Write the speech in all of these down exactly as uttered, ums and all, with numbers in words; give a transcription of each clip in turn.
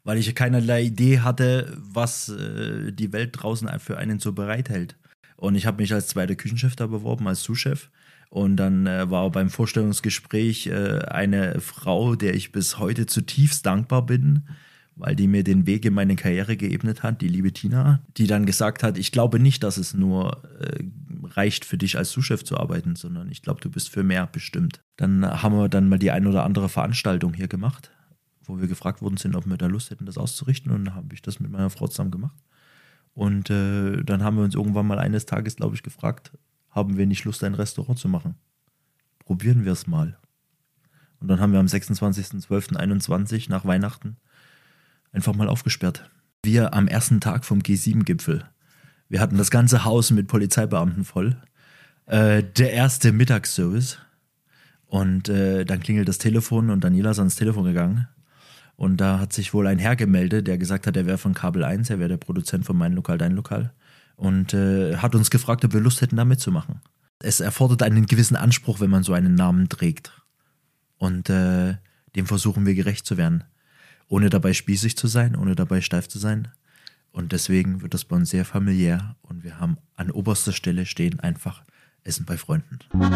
weil ich keinerlei Idee hatte, was äh, die Welt draußen für einen so bereithält. Und ich habe mich als zweiter Küchenchef da beworben, als Sous-Chef. Und dann äh, war beim Vorstellungsgespräch äh, eine Frau, der ich bis heute zutiefst dankbar bin, weil die mir den Weg in meine Karriere geebnet hat, die liebe Tina, die dann gesagt hat, ich glaube nicht, dass es nur äh, reicht für dich als Sous-Chef zu arbeiten, sondern ich glaube, du bist für mehr bestimmt. Dann haben wir dann mal die ein oder andere Veranstaltung hier gemacht, wo wir gefragt worden sind, ob wir da Lust hätten, das auszurichten, und dann habe ich das mit meiner Frau zusammen gemacht. Und äh, dann haben wir uns irgendwann mal eines Tages, glaube ich, gefragt, haben wir nicht Lust, ein Restaurant zu machen? Probieren wir es mal. Und dann haben wir am sechsundzwanzigsten zwölften einundzwanzig nach Weihnachten einfach mal aufgesperrt. Wir am ersten Tag vom G sieben Gipfel. Wir hatten das ganze Haus mit Polizeibeamten voll. Äh, der erste Mittagsservice. Und äh, dann klingelt das Telefon und Daniela ist ans Telefon gegangen. Und da hat sich wohl ein Herr gemeldet, der gesagt hat, er wäre von Kabel eins, er wäre der Produzent von Mein Lokal, Dein Lokal. Und äh, hat uns gefragt, ob wir Lust hätten, da mitzumachen. Es erfordert einen gewissen Anspruch, wenn man so einen Namen trägt. Und äh, dem versuchen wir gerecht zu werden. Ohne dabei spießig zu sein, ohne dabei steif zu sein. Und deswegen wird das bei uns sehr familiär. Und wir haben an oberster Stelle stehen einfach Essen bei Freunden.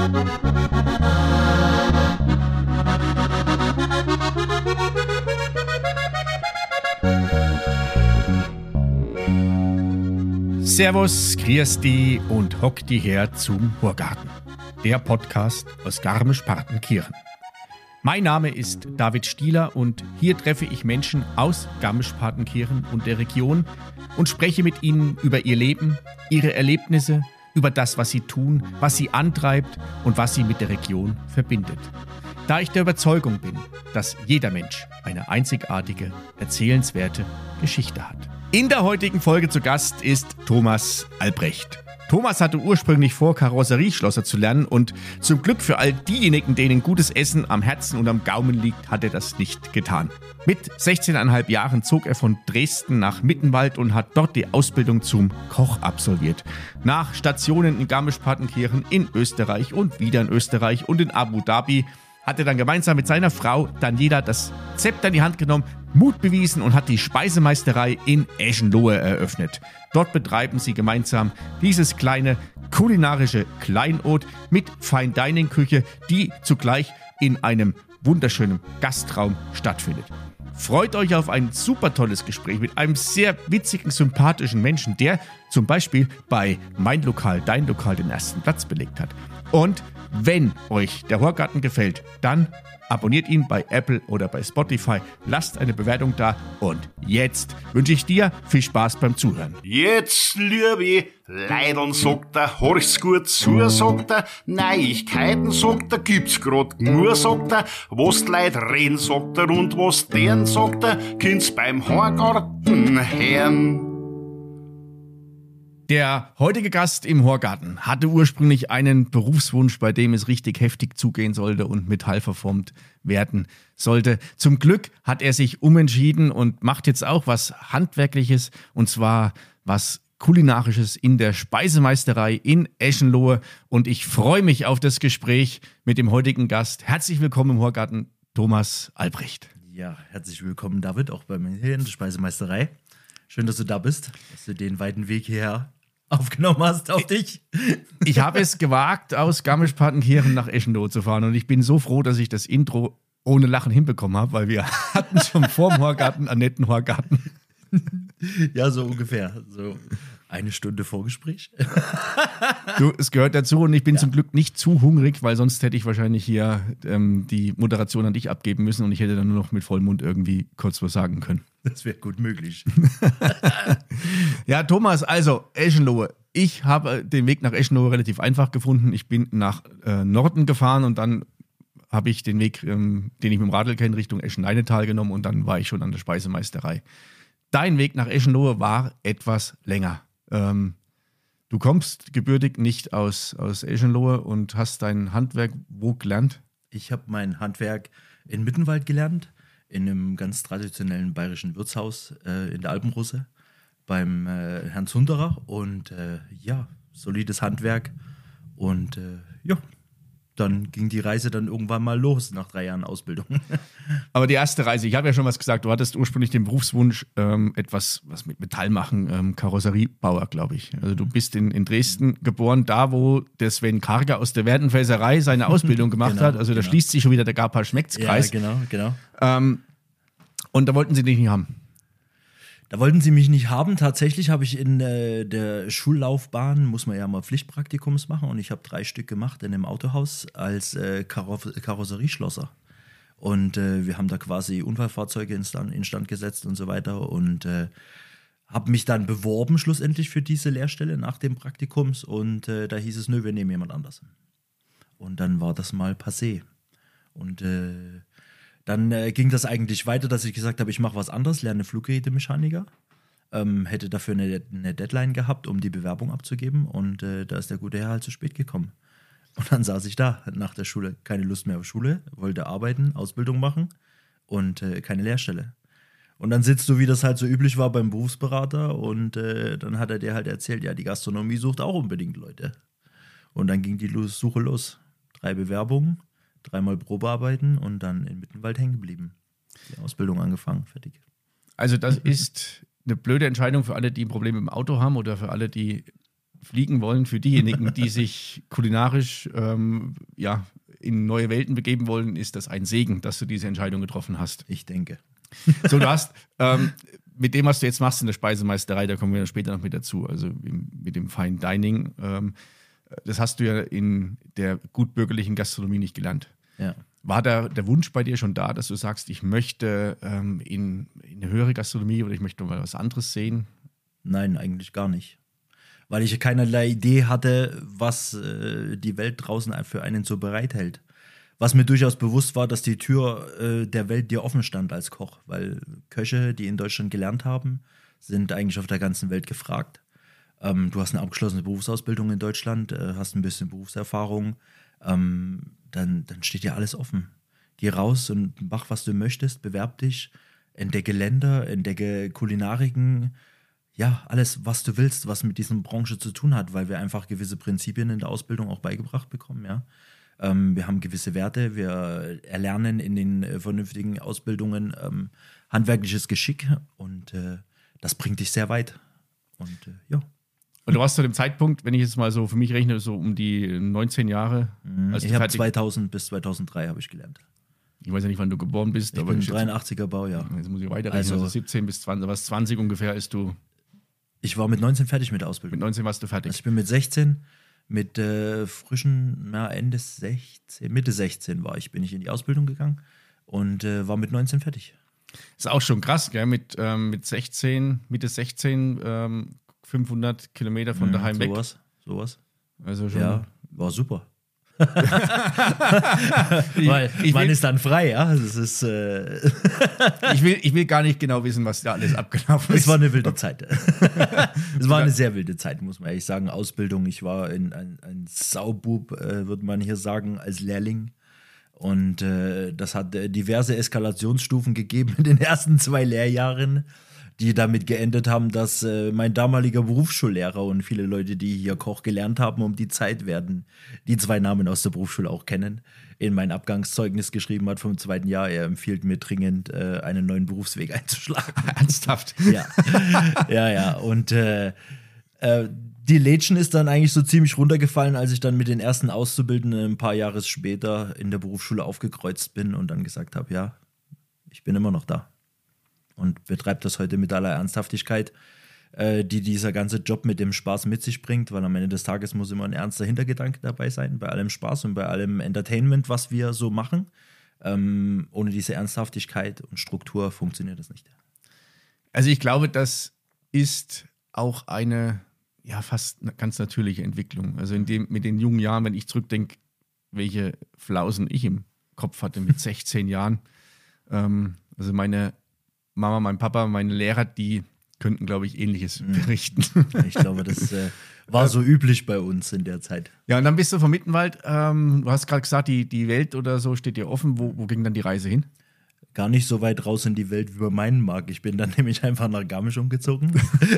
Servus, grüß die und hock die her zum Hurgarten, der Podcast aus Garmisch-Partenkirchen. Mein Name ist David Stieler und hier treffe ich Menschen aus Garmisch-Partenkirchen und der Region und spreche mit ihnen über ihr Leben, ihre Erlebnisse, über das, was sie tun, was sie antreibt und was sie mit der Region verbindet. Da ich der Überzeugung bin, dass jeder Mensch eine einzigartige, erzählenswerte Geschichte hat. In der heutigen Folge zu Gast ist Thomas Albrecht. Thomas hatte ursprünglich vor, Karosserieschlosser zu lernen und zum Glück für all diejenigen, denen gutes Essen am Herzen und am Gaumen liegt, hat er das nicht getan. Mit sechzehn Komma fünf Jahren zog er von Dresden nach Mittenwald und hat dort die Ausbildung zum Koch absolviert. Nach Stationen in Garmisch-Partenkirchen, in Österreich und wieder in Österreich und in Abu Dhabi hat er dann gemeinsam mit seiner Frau Daniela das Zepter in die Hand genommen, Mut bewiesen und hat die Speisemeisterei in Eschenlohe eröffnet. Dort betreiben sie gemeinsam dieses kleine kulinarische Kleinod mit Fine-Dining-Küche, die zugleich in einem wunderschönen Gastraum stattfindet. Freut euch auf ein super tolles Gespräch mit einem sehr witzigen, sympathischen Menschen, der zum Beispiel bei Mein Lokal, Dein Lokal den ersten Platz belegt hat. Und wenn euch der Hurgarten gefällt, dann abonniert ihn bei Apple oder bei Spotify, lasst eine Bewertung da und jetzt wünsche ich dir viel Spaß beim Zuhören. Jetzt, liebe Leidl, sagt er, horch's gut zu, sagt er, Neuigkeiten, sagt er, gibt's grad nur, sagt er, was die Leute reden, sagt er, und was deren, sagt er, kind's beim Hurgarten hören. Der heutige Gast im Hurgarten hatte ursprünglich einen Berufswunsch, bei dem es richtig heftig zugehen sollte und Metall verformt werden sollte. Zum Glück hat er sich umentschieden und macht jetzt auch was Handwerkliches, und zwar was Kulinarisches in der Speisemeisterei in Eschenlohe. Und ich freue mich auf das Gespräch mit dem heutigen Gast. Herzlich willkommen im Hurgarten, Thomas Albrecht. Ja, herzlich willkommen, David, auch bei mir hier in der Speisemeisterei. Schön, dass du da bist, dass du den weiten Weg hierher aufgenommen hast auf dich. Ich habe es gewagt, aus Garmisch-Partenkirchen nach Eschenlohe zu fahren, und ich bin so froh, dass ich das Intro ohne Lachen hinbekommen habe, weil wir hatten schon vor dem Hurgarten einen netten Hurgarten. Ja, so ungefähr. So eine Stunde Vorgespräch. Du, es gehört dazu, und ich bin Ja. zum Glück nicht zu hungrig, weil sonst hätte ich wahrscheinlich hier ähm, die Moderation an dich abgeben müssen und ich hätte dann nur noch mit vollem Mund irgendwie kurz was sagen können. Das wäre gut möglich. Ja, Thomas, also Eschenlohe. Ich habe den Weg nach Eschenlohe relativ einfach gefunden. Ich bin nach äh, Norden gefahren und dann habe ich den Weg, ähm, den ich mit dem Radl kenne, Richtung Eschen-Leinetal genommen, und dann war ich schon an der Speisemeisterei. Dein Weg nach Eschenlohe war etwas länger. Ähm, du kommst gebürtig nicht aus, aus Eschenlohe und hast dein Handwerk wo gelernt? Ich habe mein Handwerk in Mittenwald gelernt, in einem ganz traditionellen bayerischen Wirtshaus äh, in der Alpenrusse beim äh, Herrn Zunderer. Und äh, ja, solides Handwerk. Und äh, ja, dann ging die Reise dann irgendwann mal los nach drei Jahren Ausbildung. Aber die erste Reise, ich habe ja schon was gesagt, du hattest ursprünglich den Berufswunsch, ähm, etwas was mit Metall machen, ähm, Karosseriebauer, glaube ich. Also du bist in, in Dresden geboren, da wo der Sven Karger aus der Werdenfelserei seine Ausbildung gemacht Genau, hat. Also da genau. schließt sich schon wieder der Garpal-Schmeckts-Kreis. Ja, genau, genau. Ähm, und da wollten sie dich nicht haben. Da wollten sie mich nicht haben. Tatsächlich habe ich in äh, der Schullaufbahn, muss man ja mal Pflichtpraktikums machen, und ich habe drei Stück gemacht in einem Autohaus als äh, Karoff- Karosserieschlosser. Und äh, wir haben da quasi Unfallfahrzeuge instand, instand gesetzt und so weiter, und äh, habe mich dann beworben schlussendlich für diese Lehrstelle nach dem Praktikums, und äh, da hieß es, nö, wir nehmen jemand anders. Und dann war das mal passé. Und äh, Dann äh, ging das eigentlich weiter, dass ich gesagt habe, ich mache was anderes, lerne Fluggerätemechaniker. Ähm, hätte dafür eine, eine Deadline gehabt, um die Bewerbung abzugeben. Und äh, da ist der gute Herr halt zu spät gekommen. Und dann saß ich da nach der Schule. Keine Lust mehr auf Schule, wollte arbeiten, Ausbildung machen und äh, keine Lehrstelle. Und dann sitzt du, wie das halt so üblich war, beim Berufsberater. Und äh, dann hat er dir halt erzählt, ja, die Gastronomie sucht auch unbedingt Leute. Und dann ging die Suche los. Drei Bewerbungen. Dreimal Probearbeiten und dann in Mittenwald hängen geblieben. Die Ausbildung angefangen, fertig. Also das ist eine blöde Entscheidung für alle, die ein Problem mit dem Auto haben oder für alle, die fliegen wollen. Für diejenigen, die sich kulinarisch ähm, ja, in neue Welten begeben wollen, ist das ein Segen, dass du diese Entscheidung getroffen hast. Ich denke. So, du hast ähm, mit dem, was du jetzt machst in der Speisemeisterei, da kommen wir später noch mit dazu, also mit dem Fine Dining, ähm, das hast du ja in der gutbürgerlichen Gastronomie nicht gelernt. Ja. War da der Wunsch bei dir schon da, dass du sagst, ich möchte ähm, in, in eine höhere Gastronomie oder ich möchte mal was anderes sehen? Nein, eigentlich gar nicht. Weil ich keinerlei Idee hatte, was äh, die Welt draußen für einen so bereithält. Was mir durchaus bewusst war, dass die Tür äh, der Welt dir offen stand als Koch. Weil Köche, die in Deutschland gelernt haben, sind eigentlich auf der ganzen Welt gefragt. Ähm, du hast eine abgeschlossene Berufsausbildung in Deutschland, äh, hast ein bisschen Berufserfahrung, ähm, dann, dann steht dir alles offen. Geh raus und mach, was du möchtest, bewerb dich, entdecke Länder, entdecke Kulinariken, ja, alles, was du willst, was mit dieser Branche zu tun hat, weil wir einfach gewisse Prinzipien in der Ausbildung auch beigebracht bekommen, ja. Ähm, wir haben gewisse Werte, wir erlernen in den äh, vernünftigen Ausbildungen ähm, handwerkliches Geschick, und äh, das bringt dich sehr weit. Und äh, ja. Und du warst zu dem Zeitpunkt, wenn ich jetzt mal so für mich rechne, so um die neunzehn Jahre. Mhm. Ich habe zweitausend bis zweitausenddrei habe ich gelernt. Ich weiß ja nicht, wann du geboren bist. Ich aber bin ich dreiundachtziger Baujahr. Jetzt muss ich weiterrechnen, also, also siebzehn bis zwanzig, was zwanzig ungefähr ist du. Ich war mit neunzehn fertig mit der Ausbildung. Mit neunzehn warst du fertig. Also ich bin mit sechzehn, mit äh, frischen, na, Ende sechzehn, Mitte sechzehn war ich, bin ich in die Ausbildung gegangen und äh, war mit neunzehn fertig. Ist auch schon krass, gell? Mit, ähm, mit sechzehn, Mitte sechzehn, ähm, fünfhundert Kilometer von daheim mhm, weg. Sowas, sowas. Also schon. Ja, war super. ich, Weil ich man will, ist dann frei, ja. Das ist, äh ich, will, ich will gar nicht genau wissen, was da alles abgelaufen ist. Es war eine wilde Zeit. Es war eine sehr wilde Zeit, muss man ehrlich sagen. Ausbildung, ich war in, ein, ein Saubub, äh, würde man hier sagen, als Lehrling. Und äh, das hat äh, diverse Eskalationsstufen gegeben in den ersten zwei Lehrjahren, die damit geendet haben, dass äh, mein damaliger Berufsschullehrer und viele Leute, die hier Koch gelernt haben, um die Zeit werden, die zwei Namen aus der Berufsschule auch kennen, in mein Abgangszeugnis geschrieben hat vom zweiten Jahr. Er empfiehlt mir dringend, äh, einen neuen Berufsweg einzuschlagen. Ernsthaft? Ja, ja, ja. Und äh, äh, die Lädchen ist dann eigentlich so ziemlich runtergefallen, als ich dann mit den ersten Auszubildenden ein paar Jahre später in der Berufsschule aufgekreuzt bin und dann gesagt habe, ja, ich bin immer noch da. Und betreibe das heute mit aller Ernsthaftigkeit, äh, die dieser ganze Job mit dem Spaß mit sich bringt, weil am Ende des Tages muss immer ein ernster Hintergedanke dabei sein, bei allem Spaß und bei allem Entertainment, was wir so machen. Ähm, ohne diese Ernsthaftigkeit und Struktur funktioniert das nicht. Also ich glaube, das ist auch eine ja fast eine ganz natürliche Entwicklung. Also in dem, mit den jungen Jahren, wenn ich zurückdenke, welche Flausen ich im Kopf hatte mit sechzehn Jahren. Ähm, also meine Mama, mein Papa, meine Lehrer, die könnten, glaube ich, Ähnliches berichten. Ich glaube, das äh, war so üblich bei uns in der Zeit. Ja, und dann bist du vom Mittenwald. Ähm, du hast gerade gesagt, die, die Welt oder so steht dir offen. Wo, wo ging dann die Reise hin? gar nicht so weit raus in die Welt, wie man meinen mag. Ich bin dann nämlich einfach nach Garmisch umgezogen.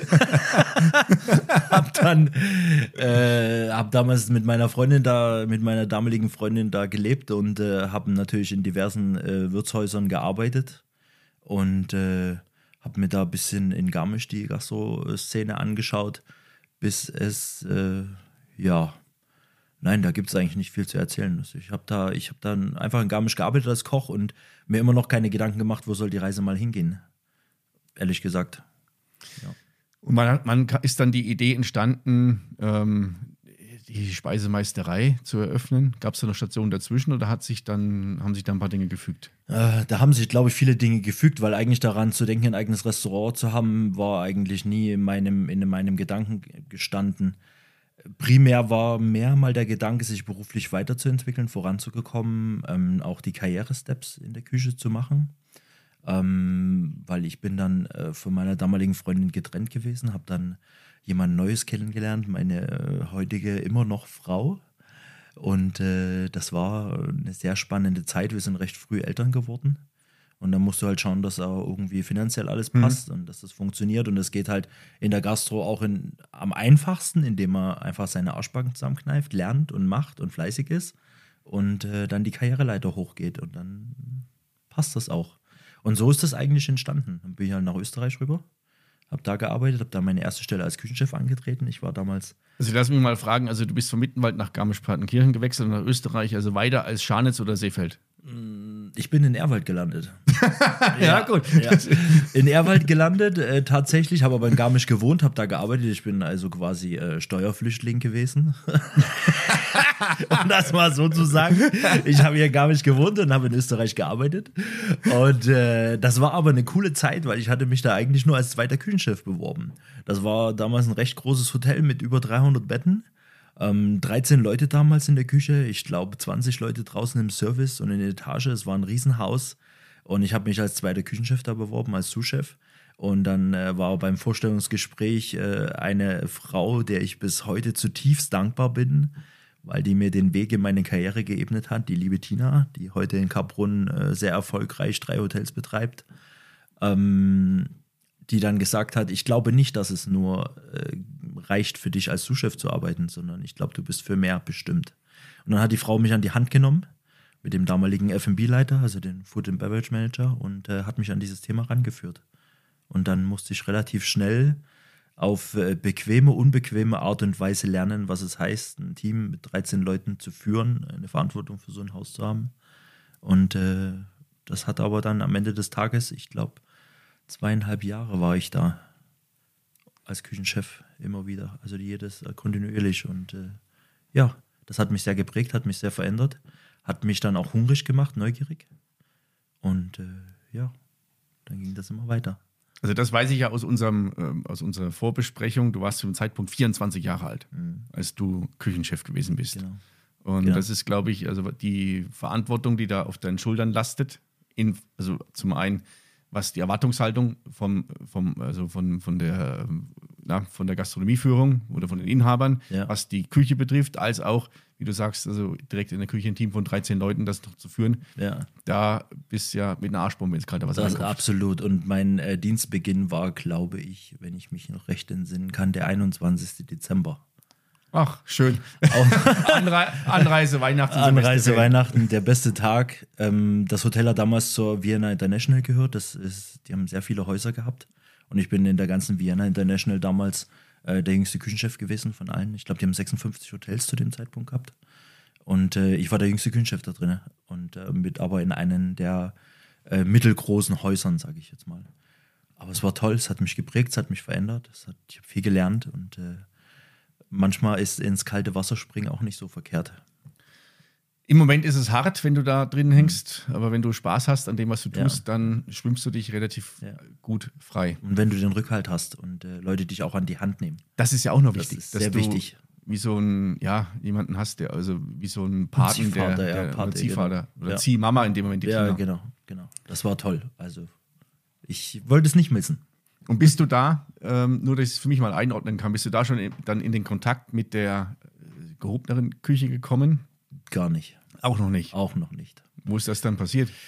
hab dann, äh, hab damals mit meiner Freundin da, mit meiner damaligen Freundin da gelebt und äh, habe natürlich in diversen äh, Wirtshäusern gearbeitet und äh, habe mir da ein bisschen in Garmisch die Gastro-Szene angeschaut, bis es, äh, ja, nein, da gibt es eigentlich nicht viel zu erzählen. Also ich habe da, ich hab dann einfach in Garmisch gearbeitet als Koch und mir immer noch keine Gedanken gemacht, wo soll die Reise mal hingehen. Ehrlich gesagt. Ja. Und man, man ist dann die Idee entstanden, ähm, die Speisemeisterei zu eröffnen. Gab es da noch Stationen dazwischen oder hat sich dann, haben sich da ein paar Dinge gefügt? Äh, da haben sich, glaube ich, viele Dinge gefügt, weil eigentlich daran zu denken, ein eigenes Restaurant zu haben, war eigentlich nie in meinem, in meinem Gedanken gestanden. Primär war mehr mal der Gedanke, sich beruflich weiterzuentwickeln, voranzukommen, ähm, auch die Karrieresteps in der Küche zu machen. Ähm, weil ich bin dann äh, von meiner damaligen Freundin getrennt gewesen, habe dann jemand Neues kennengelernt, meine äh, heutige immer noch Frau. Und äh, das war eine sehr spannende Zeit. Wir sind recht früh Eltern geworden. Und dann musst du halt schauen, dass auch irgendwie finanziell alles passt mhm. und dass das funktioniert. Und das geht halt in der Gastro auch in, am einfachsten, indem man einfach seine Arschbacken zusammenkneift, lernt und macht und fleißig ist und äh, dann die Karriereleiter hochgeht. Und dann passt das auch. Und so ist das eigentlich entstanden. Dann bin ich halt nach Österreich rüber, habe da gearbeitet, habe da meine erste Stelle als Küchenchef angetreten. Ich war damals... Also lass mich mal fragen, also du bist von Mittenwald nach Garmisch-Partenkirchen gewechselt und nach Österreich, also weiter als Scharnitz oder Seefeld? Ich bin in Ehrwald gelandet. ja, ja, gut. Ja. In Ehrwald gelandet, äh, tatsächlich, habe aber in Garmisch gewohnt, habe da gearbeitet. Ich bin also quasi äh, Steuerflüchtling gewesen. Um das mal so zu sagen. Ich habe hier in Garmisch gewohnt und habe in Österreich gearbeitet. Und äh, das war aber eine coole Zeit, weil ich hatte mich da eigentlich nur als zweiter Küchenchef beworben. Das war damals ein recht großes Hotel mit über dreihundert Betten. Ähm, dreizehn Leute damals in der Küche, ich glaube zwanzig Leute draußen im Service und in der Etage. Es war ein Riesenhaus und ich habe mich als zweiter Küchenchef da beworben, als Sous-Chef. Und dann äh, war beim Vorstellungsgespräch äh, eine Frau, der ich bis heute zutiefst dankbar bin, weil die mir den Weg in meine Karriere geebnet hat, die liebe Tina, die heute in Kaprun äh, sehr erfolgreich drei Hotels betreibt. Ähm, die dann gesagt hat, ich glaube nicht, dass es nur äh, reicht für dich als Sous-Chef zu arbeiten, sondern ich glaube, du bist für mehr bestimmt. Und dann hat die Frau mich an die Hand genommen mit dem damaligen F und B-Leiter, also den Food and Beverage Manager, und äh, hat mich an dieses Thema rangeführt. Und dann musste ich relativ schnell auf äh, bequeme, unbequeme Art und Weise lernen, was es heißt, ein Team mit dreizehn Leuten zu führen, eine Verantwortung für so ein Haus zu haben. Und äh, das hat aber dann am Ende des Tages, ich glaube, zweieinhalb Jahre war ich da als Küchenchef immer wieder, also jedes äh, kontinuierlich und äh, ja, das hat mich sehr geprägt, hat mich sehr verändert, hat mich dann auch hungrig gemacht, neugierig und äh, ja, dann ging das immer weiter. Also das weiß ich ja aus, unserem, ähm, aus unserer Vorbesprechung, du warst zu dem Zeitpunkt vierundzwanzig Jahre alt, mhm. als du Küchenchef gewesen bist. Genau. Und genau. das ist, glaube ich, also die Verantwortung, die da auf deinen Schultern lastet, in, also zum einen was die Erwartungshaltung vom, vom, also von, von, der, na, von der Gastronomieführung oder von den Inhabern, ja. was die Küche betrifft, als auch, wie du sagst, also direkt in der Küche ein Team von dreizehn Leuten das noch zu führen. Ja. Da bist du ja mit einer Arschbombe ins kalte Wasser gekommen. Absolut. Und mein äh, Dienstbeginn war, glaube ich, wenn ich mich noch recht entsinnen kann, der einundzwanzigsten Dezember. Ach, schön. Anre- Anreise, Weihnachten. Anreise, Weihnachten, der beste Tag. Ähm, das Hotel hat damals zur Vienna International gehört. Das ist, die haben sehr viele Häuser gehabt. Und ich bin in der ganzen Vienna International damals äh, der jüngste Küchenchef gewesen von allen. Ich glaube, die haben sechsundfünfzig Hotels zu dem Zeitpunkt gehabt. Und äh, ich war der jüngste Küchenchef da drin. Und äh, mit aber in einem der äh, mittelgroßen Häusern, sage ich jetzt mal. Aber es war toll, es hat mich geprägt, es hat mich verändert. Es hat, ich habe viel gelernt und äh, manchmal ist ins kalte Wasser springen auch nicht so verkehrt. Im Moment ist es hart, wenn du da drin hängst, mhm. aber wenn du Spaß hast an dem, was du tust, ja. dann schwimmst du dich relativ ja. gut frei. Und wenn du den Rückhalt hast und äh, Leute dich auch an die Hand nehmen. Das ist ja auch noch das wichtig. Ist sehr dass wichtig. Du wie so ein, ja, jemanden hast, der, also wie so ein Paten, Ziehvater, der, der ja, Pate, oder Ziehvater genau. oder ja. Ziehmama in dem Moment die Ja, Kinder. genau, genau. Das war toll. Also ich wollte es nicht missen. Und bist du da, ähm, nur dass ich es für mich mal einordnen kann, bist du da schon in, dann in den Kontakt mit der äh, gehobenen Küche gekommen? Gar nicht. Auch noch nicht? Auch noch nicht. Wo ist das dann passiert?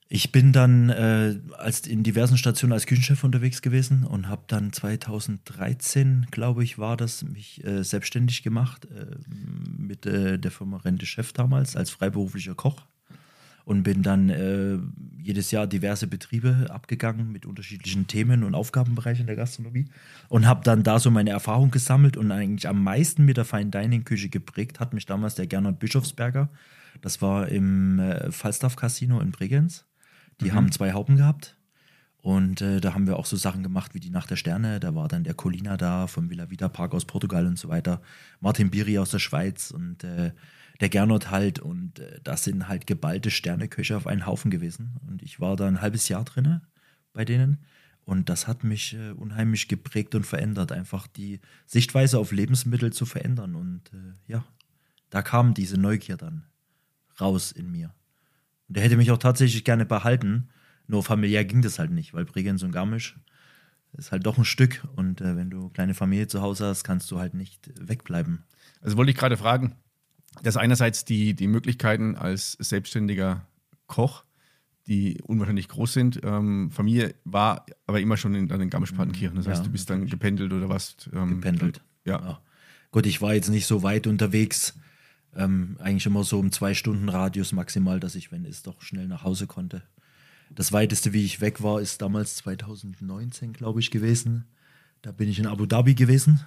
Ich bin dann äh, als in diversen Stationen als Küchenchef unterwegs gewesen und habe dann zweitausenddreizehn, glaube ich, war das, mich äh, selbstständig gemacht äh, mit äh, der Firma Rente Chef damals als freiberuflicher Koch und bin dann äh, jedes Jahr diverse Betriebe abgegangen mit unterschiedlichen Themen und Aufgabenbereichen der Gastronomie und habe dann da so meine Erfahrung gesammelt und eigentlich am meisten mit der Fine Dining Küche geprägt hat mich damals der Gernot Bischofsberger. Das war im äh, Falstaff Casino in Bregenz. Die mhm. haben zwei Hauben gehabt und äh, da haben wir auch so Sachen gemacht wie die Nacht der Sterne. Da war dann der Colina da vom Villa Vida Park aus Portugal und so weiter. Martin Biri aus der Schweiz und äh, der Gernot halt. Und äh, das sind halt geballte Sterneköche auf einen Haufen gewesen. Und ich war da ein halbes Jahr drin bei denen. Und das hat mich äh, unheimlich geprägt und verändert, einfach die Sichtweise auf Lebensmittel zu verändern. Und äh, ja, da kam diese Neugier dann raus in mir. Und der hätte mich auch tatsächlich gerne behalten, nur familiär ging das halt nicht, weil Bregenz und Garmisch ist halt doch ein Stück und äh, wenn du eine kleine Familie zu Hause hast, kannst du halt nicht wegbleiben. Also wollte ich gerade fragen, dass einerseits die, die Möglichkeiten als selbstständiger Koch, die unwahrscheinlich groß sind, ähm, Familie war aber immer schon in, in Garmisch-Partenkirchen, das heißt, ja, du bist dann gependelt oder was? Ähm, gependelt. Ja. ja. Gut, ich war jetzt nicht so weit unterwegs, Ähm, eigentlich immer so um zwei Stunden Radius maximal, dass ich, wenn es doch schnell nach Hause konnte. Das weiteste, wie ich weg war, ist damals zweitausendneunzehn, glaube ich, gewesen. Da bin ich in Abu Dhabi gewesen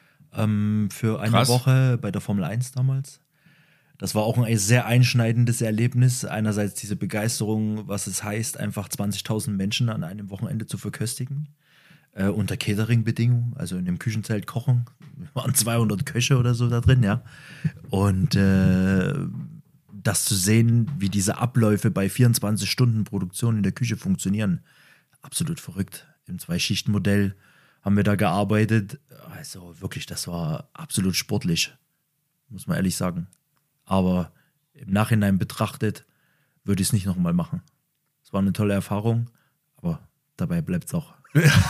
ähm, für eine Krass. Woche bei der Formel eins damals. Das war auch ein sehr einschneidendes Erlebnis. Einerseits diese Begeisterung, was es heißt, einfach zwanzigtausend Menschen an einem Wochenende zu verköstigen. Äh, unter Catering-Bedingungen, also in dem Küchenzelt kochen. Wir waren zweihundert Köche oder so da drin, ja. Und äh, das zu sehen, wie diese Abläufe bei vierundzwanzig Stunden Produktion in der Küche funktionieren, absolut verrückt. Im Zwei-Schichten-Modell haben wir da gearbeitet. Also wirklich, das war absolut sportlich, muss man ehrlich sagen. Aber im Nachhinein betrachtet würde ich es nicht nochmal machen. Es war eine tolle Erfahrung, aber dabei bleibt es auch.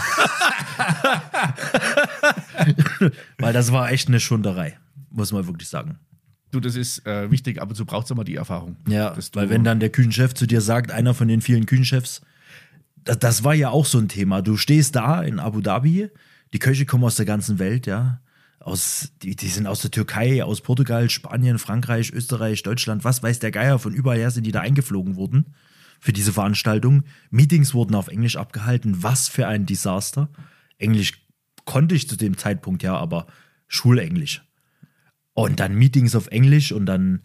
Weil das war echt eine Schunderei, muss man wirklich sagen. Du, das ist äh, wichtig, ab und zu braucht es immer die Erfahrung. Ja, weil wenn dann der Küchenchef zu dir sagt, einer von den vielen Küchenchefs, das, das war ja auch so ein Thema. Du stehst da in Abu Dhabi, die Köche kommen aus der ganzen Welt, ja. Aus, die, die sind aus der Türkei, aus Portugal, Spanien, Frankreich, Österreich, Deutschland, was weiß der Geier, von überall her sind die da eingeflogen worden für diese Veranstaltung. Meetings wurden auf Englisch abgehalten. Was für ein Desaster. Englisch konnte ich zu dem Zeitpunkt ja, aber Schulenglisch. Und dann Meetings auf Englisch und dann,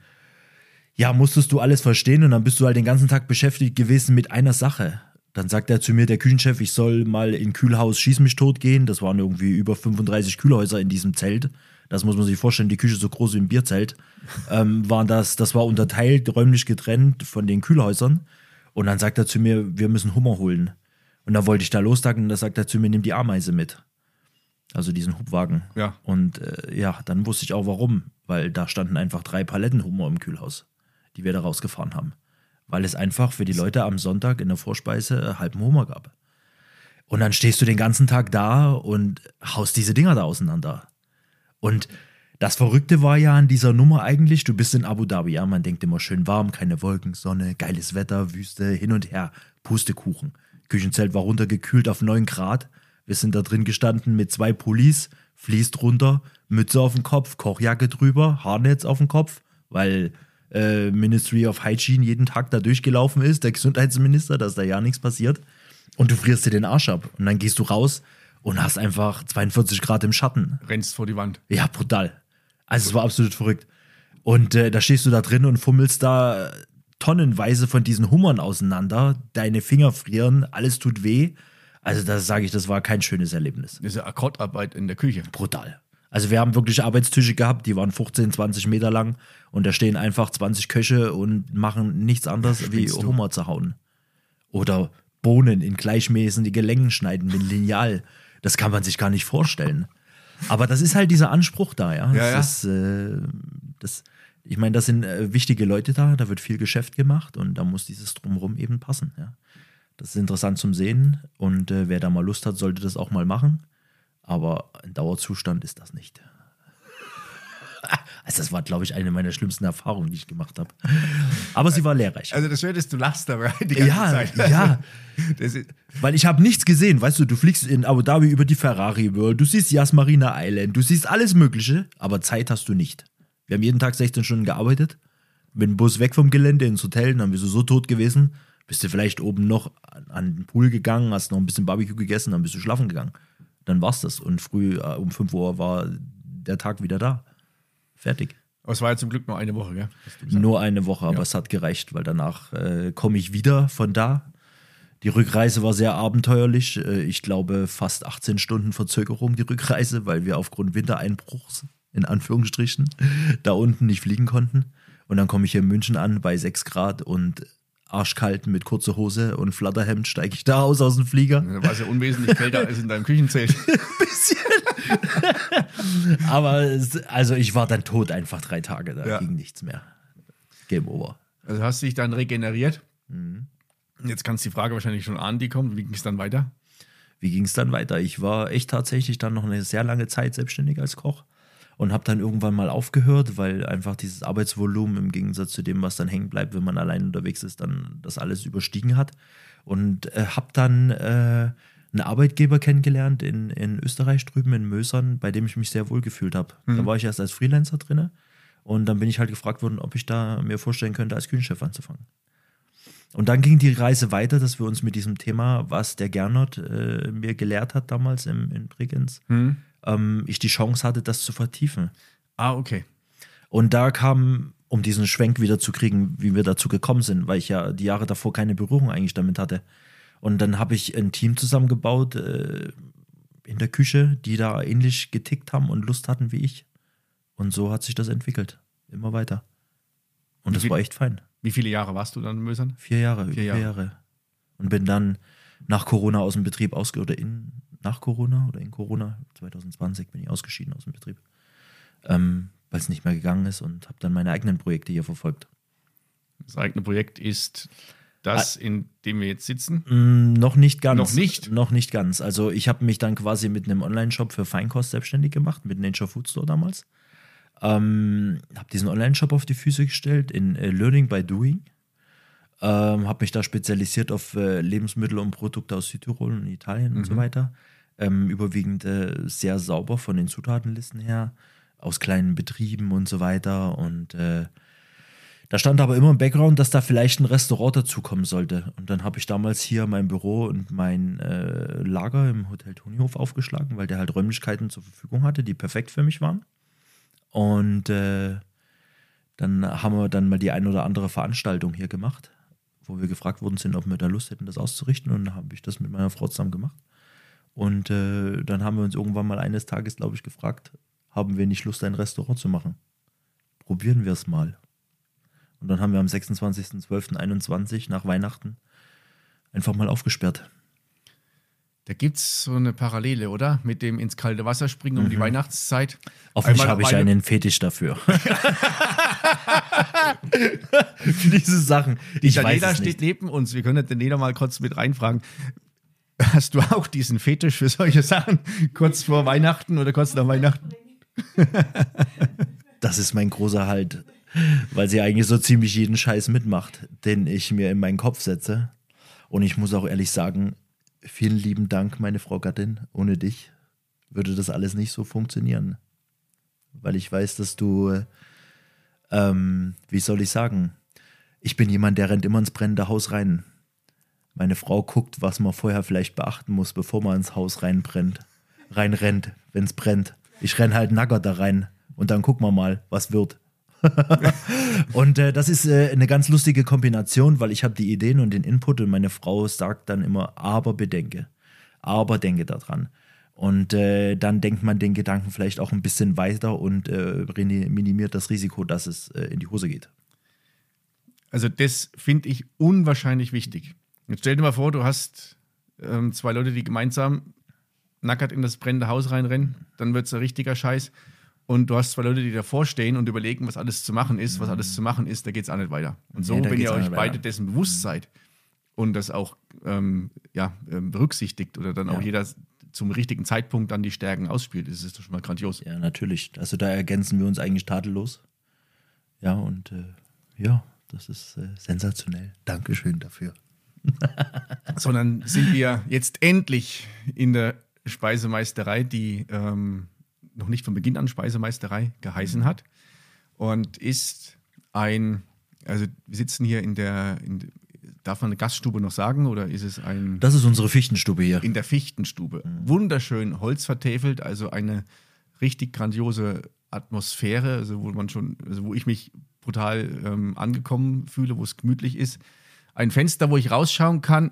ja, musstest du alles verstehen und dann bist du halt den ganzen Tag beschäftigt gewesen mit einer Sache. Dann sagt er zu mir, der Küchenchef, ich soll mal in Kühlhaus Schieß mich tot gehen. Das waren irgendwie über fünfunddreißig Kühlhäuser in diesem Zelt. Das muss man sich vorstellen, die Küche so groß wie ein Bierzelt. Ähm, waren das, das war unterteilt, räumlich getrennt von den Kühlhäusern. Und dann sagt er zu mir, wir müssen Hummer holen. Und dann wollte ich da lostagen und da sagt er zu mir, nimm die Ameise mit. Also diesen Hubwagen. Ja. Und äh, ja, dann wusste ich auch warum. Weil da standen einfach drei Paletten Hummer im Kühlhaus, die wir da rausgefahren haben. Weil es einfach für die Leute am Sonntag in der Vorspeise äh, halben Hummer gab. Und dann stehst du den ganzen Tag da und haust diese Dinger da auseinander. Und das Verrückte war ja an dieser Nummer eigentlich, du bist in Abu Dhabi, ja, man denkt immer schön warm, keine Wolken, Sonne, geiles Wetter, Wüste, hin und her, Pustekuchen. Küchenzelt war runtergekühlt auf neun Grad. Wir sind da drin gestanden mit zwei Pullis, fließt runter, Mütze auf dem Kopf, Kochjacke drüber, Haarnetz auf dem Kopf, weil äh, Ministry of Hygiene jeden Tag da durchgelaufen ist, der Gesundheitsminister, dass da ja nichts passiert. Und du frierst dir den Arsch ab. Und dann gehst du raus und hast einfach zweiundvierzig Grad im Schatten. Rennst vor die Wand. Ja, brutal. Also es war absolut verrückt. Und äh, da stehst du da drin und fummelst da tonnenweise von diesen Hummern auseinander. Deine Finger frieren, alles tut weh. Also da sage ich, das war kein schönes Erlebnis. Diese Akkordarbeit in der Küche. Brutal. Also wir haben wirklich Arbeitstische gehabt, die waren fünfzehn, zwanzig Meter lang und da stehen einfach zwanzig Köche und machen nichts anderes wie du? Hummer zu hauen. Oder Bohnen in gleichmäßige Längen schneiden mit Lineal. Das kann man sich gar nicht vorstellen. Aber das ist halt dieser Anspruch da, ja. Ja, ja. Das ist, äh, das, ich meine, das sind äh, wichtige Leute da, da wird viel Geschäft gemacht und da muss dieses Drumherum eben passen, ja. Das ist interessant zum Sehen und äh, wer da mal Lust hat, sollte das auch mal machen. Aber ein Dauerzustand ist das nicht. Also das war, glaube ich, eine meiner schlimmsten Erfahrungen, die ich gemacht habe. Aber sie war lehrreich. Also das Schöne ist, du lachst dabei die ganze ja, Zeit. ja. Das ist, Weil ich habe nichts gesehen. Weißt du, du fliegst in Abu Dhabi über die Ferrari World, du siehst Yas Marina Island, du siehst alles Mögliche, aber Zeit hast du nicht. Wir haben jeden Tag sechzehn Stunden gearbeitet, mit dem Bus weg vom Gelände ins Hotel, dann bist du so tot gewesen, bist du vielleicht oben noch an, an den Pool gegangen, hast noch ein bisschen Barbecue gegessen, dann bist du schlafen gegangen. Dann war's das. Und früh äh, um fünf Uhr war der Tag wieder da. Fertig. Aber es war ja zum Glück nur eine Woche, gell? Nur eine Woche, aber Ja. es hat gereicht, weil danach äh, komme ich wieder von da. Die Rückreise war sehr abenteuerlich. Äh, ich glaube, fast achtzehn Stunden Verzögerung die Rückreise, weil wir aufgrund Wintereinbruchs, in Anführungsstrichen, da unten nicht fliegen konnten. Und dann komme ich hier in München an bei sechs Grad und arschkalt mit kurzer Hose und Flatterhemd steige ich da aus aus dem Flieger. Da war es ja unwesentlich kälter als in deinem Küchenzelt. Bisschen. Aber es, also ich war dann tot einfach drei Tage, da Ja. ging nichts mehr. Game over. Also hast du dich dann regeneriert. Mhm. Jetzt kannst du die Frage wahrscheinlich schon ahnen, die kommt. Wie ging es dann weiter? Wie ging es dann weiter? Ich war echt tatsächlich dann noch eine sehr lange Zeit selbstständig als Koch und habe dann irgendwann mal aufgehört, weil einfach dieses Arbeitsvolumen im Gegensatz zu dem, was dann hängen bleibt, wenn man allein unterwegs ist, dann das alles überstiegen hat. Und äh, habe dann äh, einen Arbeitgeber kennengelernt in, in Österreich drüben, in Mösern, bei dem ich mich sehr wohl gefühlt habe. Mhm. Da war ich erst als Freelancer drin und dann bin ich halt gefragt worden, ob ich da mir vorstellen könnte, als Küchenchef anzufangen. Und dann ging die Reise weiter, dass wir uns mit diesem Thema, was der Gernot äh, mir gelehrt hat damals im, in Bregenz, Hm. ähm, ich die Chance hatte, das zu vertiefen. Ah, okay. Und da kam, um diesen Schwenk wieder zu kriegen, wie wir dazu gekommen sind, weil ich ja die Jahre davor keine Berührung eigentlich damit hatte. Und dann habe ich ein Team zusammengebaut äh, in der Küche, die da ähnlich getickt haben und Lust hatten wie ich. Und so hat sich das entwickelt. Immer weiter. Und Wie das viel- war echt fein. Wie viele Jahre warst du dann in Mösern? Vier Jahre, über Vier vier Jahre. Jahre. Und bin dann nach Corona aus dem Betrieb ausge... oder in... nach Corona oder in Corona, zwanzig zwanzig bin ich ausgeschieden aus dem Betrieb. Ähm, weil es nicht mehr gegangen ist und habe dann meine eigenen Projekte hier verfolgt. Das eigene Projekt ist das, in dem wir jetzt sitzen. Mm, noch nicht ganz. Noch nicht? Noch nicht ganz. Also ich habe mich dann quasi mit einem Online-Shop für Feinkost selbstständig gemacht, mit Nature Food Store damals. Ähm, habe diesen Online-Shop auf die Füße gestellt in äh, Learning by Doing. Ähm, habe mich da spezialisiert auf äh, Lebensmittel und Produkte aus Südtirol und Italien und so weiter. Ähm, überwiegend äh, sehr sauber von den Zutatenlisten her, aus kleinen Betrieben und so weiter. Und äh, da stand aber immer im Background, dass da vielleicht ein Restaurant dazukommen sollte. Und dann habe ich damals hier mein Büro und mein äh, Lager im Hotel Tonyhof aufgeschlagen, weil der halt Räumlichkeiten zur Verfügung hatte, die perfekt für mich waren. Und äh, dann haben wir dann mal die ein oder andere Veranstaltung hier gemacht, wo wir gefragt worden sind, ob wir da Lust hätten, das auszurichten. Und dann habe ich das mit meiner Frau zusammen gemacht. Und äh, dann haben wir uns irgendwann mal eines Tages, glaube ich, gefragt, haben wir nicht Lust, ein Restaurant zu machen? Probieren wir es mal. Und dann haben wir am sechsundzwanzigsten zwölften einundzwanzig nach Weihnachten einfach mal aufgesperrt. Da gibt es so eine Parallele, oder? Mit dem ins kalte Wasser springen um die Weihnachtszeit. Auf mich Einmal habe ich eine- einen Fetisch dafür. Für diese Sachen. Ich Der weiß Lena es steht nicht. neben uns. Wir können den Lena mal kurz mit reinfragen. Hast du auch diesen Fetisch für solche Sachen? Kurz vor Weihnachten oder kurz nach Weihnachten? Das ist mein großer Halt, weil sie eigentlich so ziemlich jeden Scheiß mitmacht, den ich mir in meinen Kopf setze. Und ich muss auch ehrlich sagen, vielen lieben Dank, meine Frau Gattin. Ohne dich würde das alles nicht so funktionieren. Weil ich weiß, dass du, ähm, wie soll ich sagen, ich bin jemand, der rennt immer ins brennende Haus rein. Meine Frau guckt, was man vorher vielleicht beachten muss, bevor man ins Haus reinbrennt, reinrennt, wenn es brennt. Ich renn halt nackert da rein und dann gucken wir mal, was wird. Und äh, das ist äh, eine ganz lustige Kombination, weil ich habe die Ideen und den Input und meine Frau sagt dann immer, aber bedenke, aber denke daran. Und äh, dann denkt man den Gedanken vielleicht auch ein bisschen weiter und äh, minimiert das Risiko, dass es äh, in die Hose geht. Also das finde ich unwahrscheinlich wichtig. Jetzt stell dir mal vor, du hast ähm, zwei Leute, die gemeinsam nackert in das brennende Haus reinrennen, dann wird es ein richtiger Scheiß. Und du hast zwei Leute, die davor stehen und überlegen, was alles zu machen ist, was alles zu machen ist, da geht es auch nicht weiter. Und so, Nee, da wenn geht's ihr auch euch nicht beide weiter. dessen bewusst seid und das auch ähm, ja, ähm, berücksichtigt oder dann auch Ja. jeder zum richtigen Zeitpunkt dann die Stärken ausspielt. Das ist doch schon mal grandios. Ja, natürlich. Also da ergänzen wir uns eigentlich tadellos. Ja, und äh, ja, das ist äh, sensationell. Dankeschön dafür. Sondern sind wir jetzt endlich in der Speisemeisterei, die ähm, noch nicht von Beginn an Speisemeisterei geheißen hat. Und ist ein, also wir sitzen hier in der, in, darf man eine Gaststube noch sagen oder ist es ein... Das ist unsere Fichtenstube hier. In der Fichtenstube. Mhm. Wunderschön holzvertäfelt, also eine richtig grandiose Atmosphäre, also wo man schon, also wo ich mich brutal ähm, angekommen fühle, wo es gemütlich ist. Ein Fenster, wo ich rausschauen kann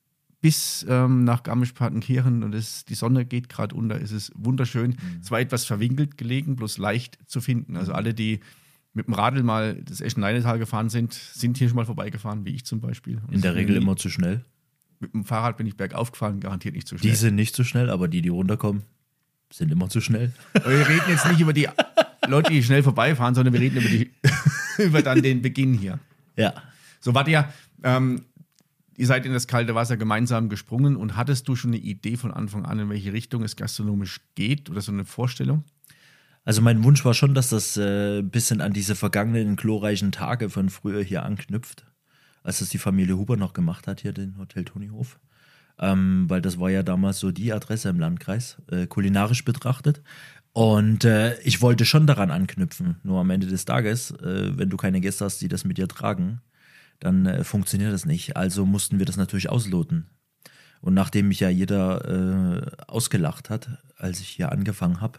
bis ähm, nach Garmisch-Partenkirchen und es, die Sonne geht gerade unter. Es ist wunderschön. Mhm. Es war etwas verwinkelt gelegen, bloß leicht zu finden. Also alle, die mit dem Radl mal das Eschen-Leinetal gefahren sind, sind hier schon mal vorbeigefahren, wie ich zum Beispiel. Und in der Regel immer zu schnell. Mit dem Fahrrad bin ich bergauf gefahren, garantiert nicht zu schnell. Die sind nicht zu schnell, aber die, die runterkommen, sind immer zu schnell. Aber wir reden jetzt nicht über die Leute, die schnell vorbeifahren, sondern wir reden über, die, über dann den Beginn hier. Ja. So, wart ihr, ähm, ihr seid in das kalte Wasser gemeinsam gesprungen und hattest du schon eine Idee von Anfang an, in welche Richtung es gastronomisch geht oder so eine Vorstellung? Also mein Wunsch war schon, dass das ein äh, bisschen an diese vergangenen glorreichen Tage von früher hier anknüpft, als das die Familie Huber noch gemacht hat, hier den Hotel Tonyhof. Ähm, weil das war ja damals so die Adresse im Landkreis, äh, kulinarisch betrachtet. Und äh, ich wollte schon daran anknüpfen. Nur am Ende des Tages, äh, wenn du keine Gäste hast, die das mit dir tragen, dann äh, funktioniert das nicht. Also mussten wir das natürlich ausloten. Und nachdem mich ja jeder äh, ausgelacht hat, als ich hier angefangen habe,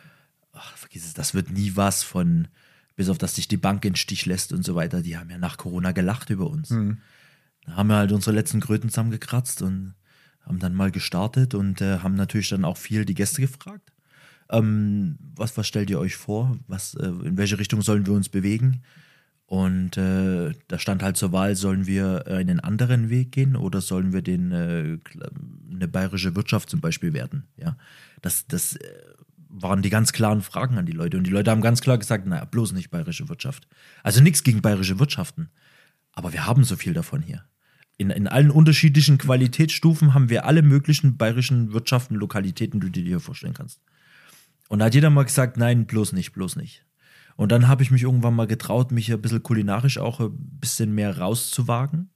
ach, vergiss es, das wird nie was von, bis auf dass sich die Bank in den Stich lässt und so weiter. Die haben ja nach Corona gelacht über uns. Mhm. Da haben wir halt unsere letzten Kröten zusammengekratzt und haben dann mal gestartet und äh, haben natürlich dann auch viel die Gäste gefragt. Ähm, was, was stellt ihr euch vor? Was, äh, in welche Richtung sollen wir uns bewegen? Und äh, da stand halt zur Wahl, sollen wir einen anderen Weg gehen oder sollen wir den, äh, eine bayerische Wirtschaft zum Beispiel werden? Ja, das, das äh, waren die ganz klaren Fragen an die Leute. Und die Leute haben ganz klar gesagt, naja, bloß nicht bayerische Wirtschaft. Also nichts gegen bayerische Wirtschaften. Aber wir haben so viel davon hier. In, in allen unterschiedlichen Qualitätsstufen haben wir alle möglichen bayerischen Wirtschaften, Lokalitäten, die du dir vorstellen kannst. Und da hat jeder mal gesagt, nein, bloß nicht, bloß nicht. Und dann habe ich mich irgendwann mal getraut, mich ein bisschen kulinarisch auch ein bisschen mehr rauszuwagen.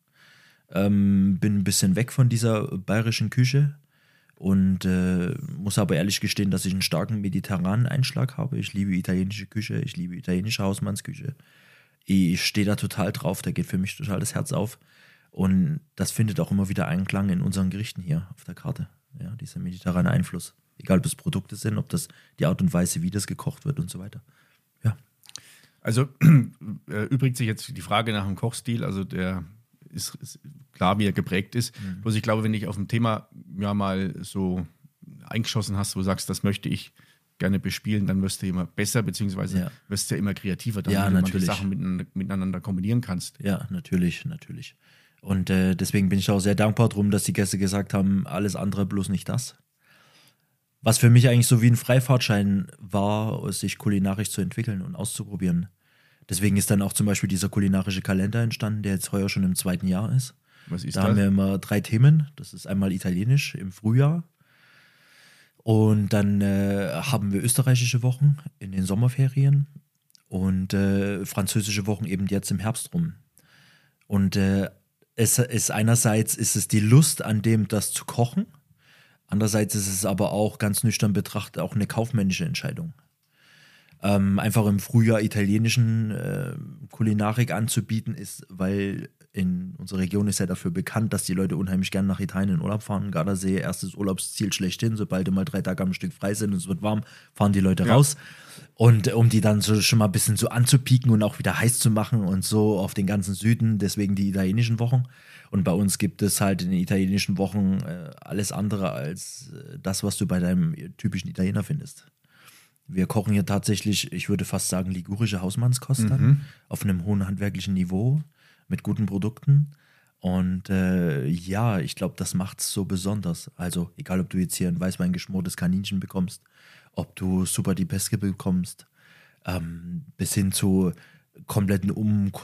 Ähm, bin ein bisschen weg von dieser bayerischen Küche und äh, muss aber ehrlich gestehen, dass ich einen starken mediterranen Einschlag habe. Ich liebe italienische Küche, ich liebe italienische Hausmannsküche. Ich stehe da total drauf, da geht für mich total das Herz auf. Und das findet auch immer wieder Einklang in unseren Gerichten hier auf der Karte. Ja, dieser mediterrane Einfluss. Egal, ob das Produkte sind, ob das die Art und Weise, wie das gekocht wird und so weiter. Ja. Also äh, übrigt sich jetzt die Frage nach dem Kochstil, also der ist, ist klar, wie er geprägt ist. Mhm. Bloß ich glaube, wenn dich auf ein Thema ja mal so eingeschossen hast, wo du sagst, das möchte ich gerne bespielen, dann wirst du immer besser, beziehungsweise ja. wirst du ja immer kreativer, dann, ja, wenn natürlich. du die Sachen miteinander, miteinander kombinieren kannst. Ja, natürlich, natürlich. Und äh, deswegen bin ich auch sehr dankbar drum, dass die Gäste gesagt haben, alles andere bloß nicht das. Was für mich eigentlich so wie ein Freifahrtschein war, sich kulinarisch zu entwickeln und auszuprobieren. Deswegen ist dann auch zum Beispiel dieser kulinarische Kalender entstanden, der jetzt heuer schon im zweiten Jahr ist. Was ist da das? haben wir immer drei Themen. Das ist einmal Italienisch im Frühjahr. Und dann äh, haben wir österreichische Wochen in den Sommerferien und äh, französische Wochen eben jetzt im Herbst rum. Und äh, es ist einerseits ist es die Lust an dem, das zu kochen. Andererseits ist es aber auch ganz nüchtern betrachtet auch eine kaufmännische Entscheidung. Ähm, einfach im Frühjahr italienischen äh, Kulinarik anzubieten ist, weil in unserer Region ist ja dafür bekannt, dass die Leute unheimlich gerne nach Italien in Urlaub fahren. Gardasee, erstes Urlaubsziel schlechthin. Sobald du mal drei Tage am Stück frei sind und es wird warm, fahren die Leute ja. raus. Und um die dann so schon mal ein bisschen so anzupieken und auch wieder heiß zu machen und so auf den ganzen Süden, deswegen die italienischen Wochen. Und bei uns gibt es halt in den italienischen Wochen äh, alles andere als äh, das, was du bei deinem typischen Italiener findest. Wir kochen hier tatsächlich, ich würde fast sagen, ligurische Hausmannskost mhm. dann, auf einem hohen handwerklichen Niveau mit guten Produkten. Und äh, ja, ich glaube, das macht es so besonders. Also egal, ob du jetzt hier ein Weißwein geschmortes Kaninchen bekommst, ob du Super di Pesche bekommst, ähm, bis hin zu kompletten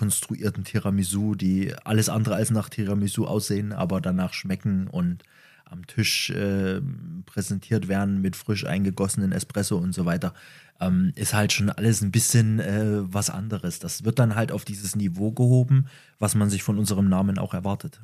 umkonstruierten Tiramisu, die alles andere als nach Tiramisu aussehen, aber danach schmecken und am Tisch äh, präsentiert werden mit frisch eingegossenen Espresso und so weiter, ähm, ist halt schon alles ein bisschen äh, was anderes. Das wird dann halt auf dieses Niveau gehoben, was man sich von unserem Namen auch erwartet.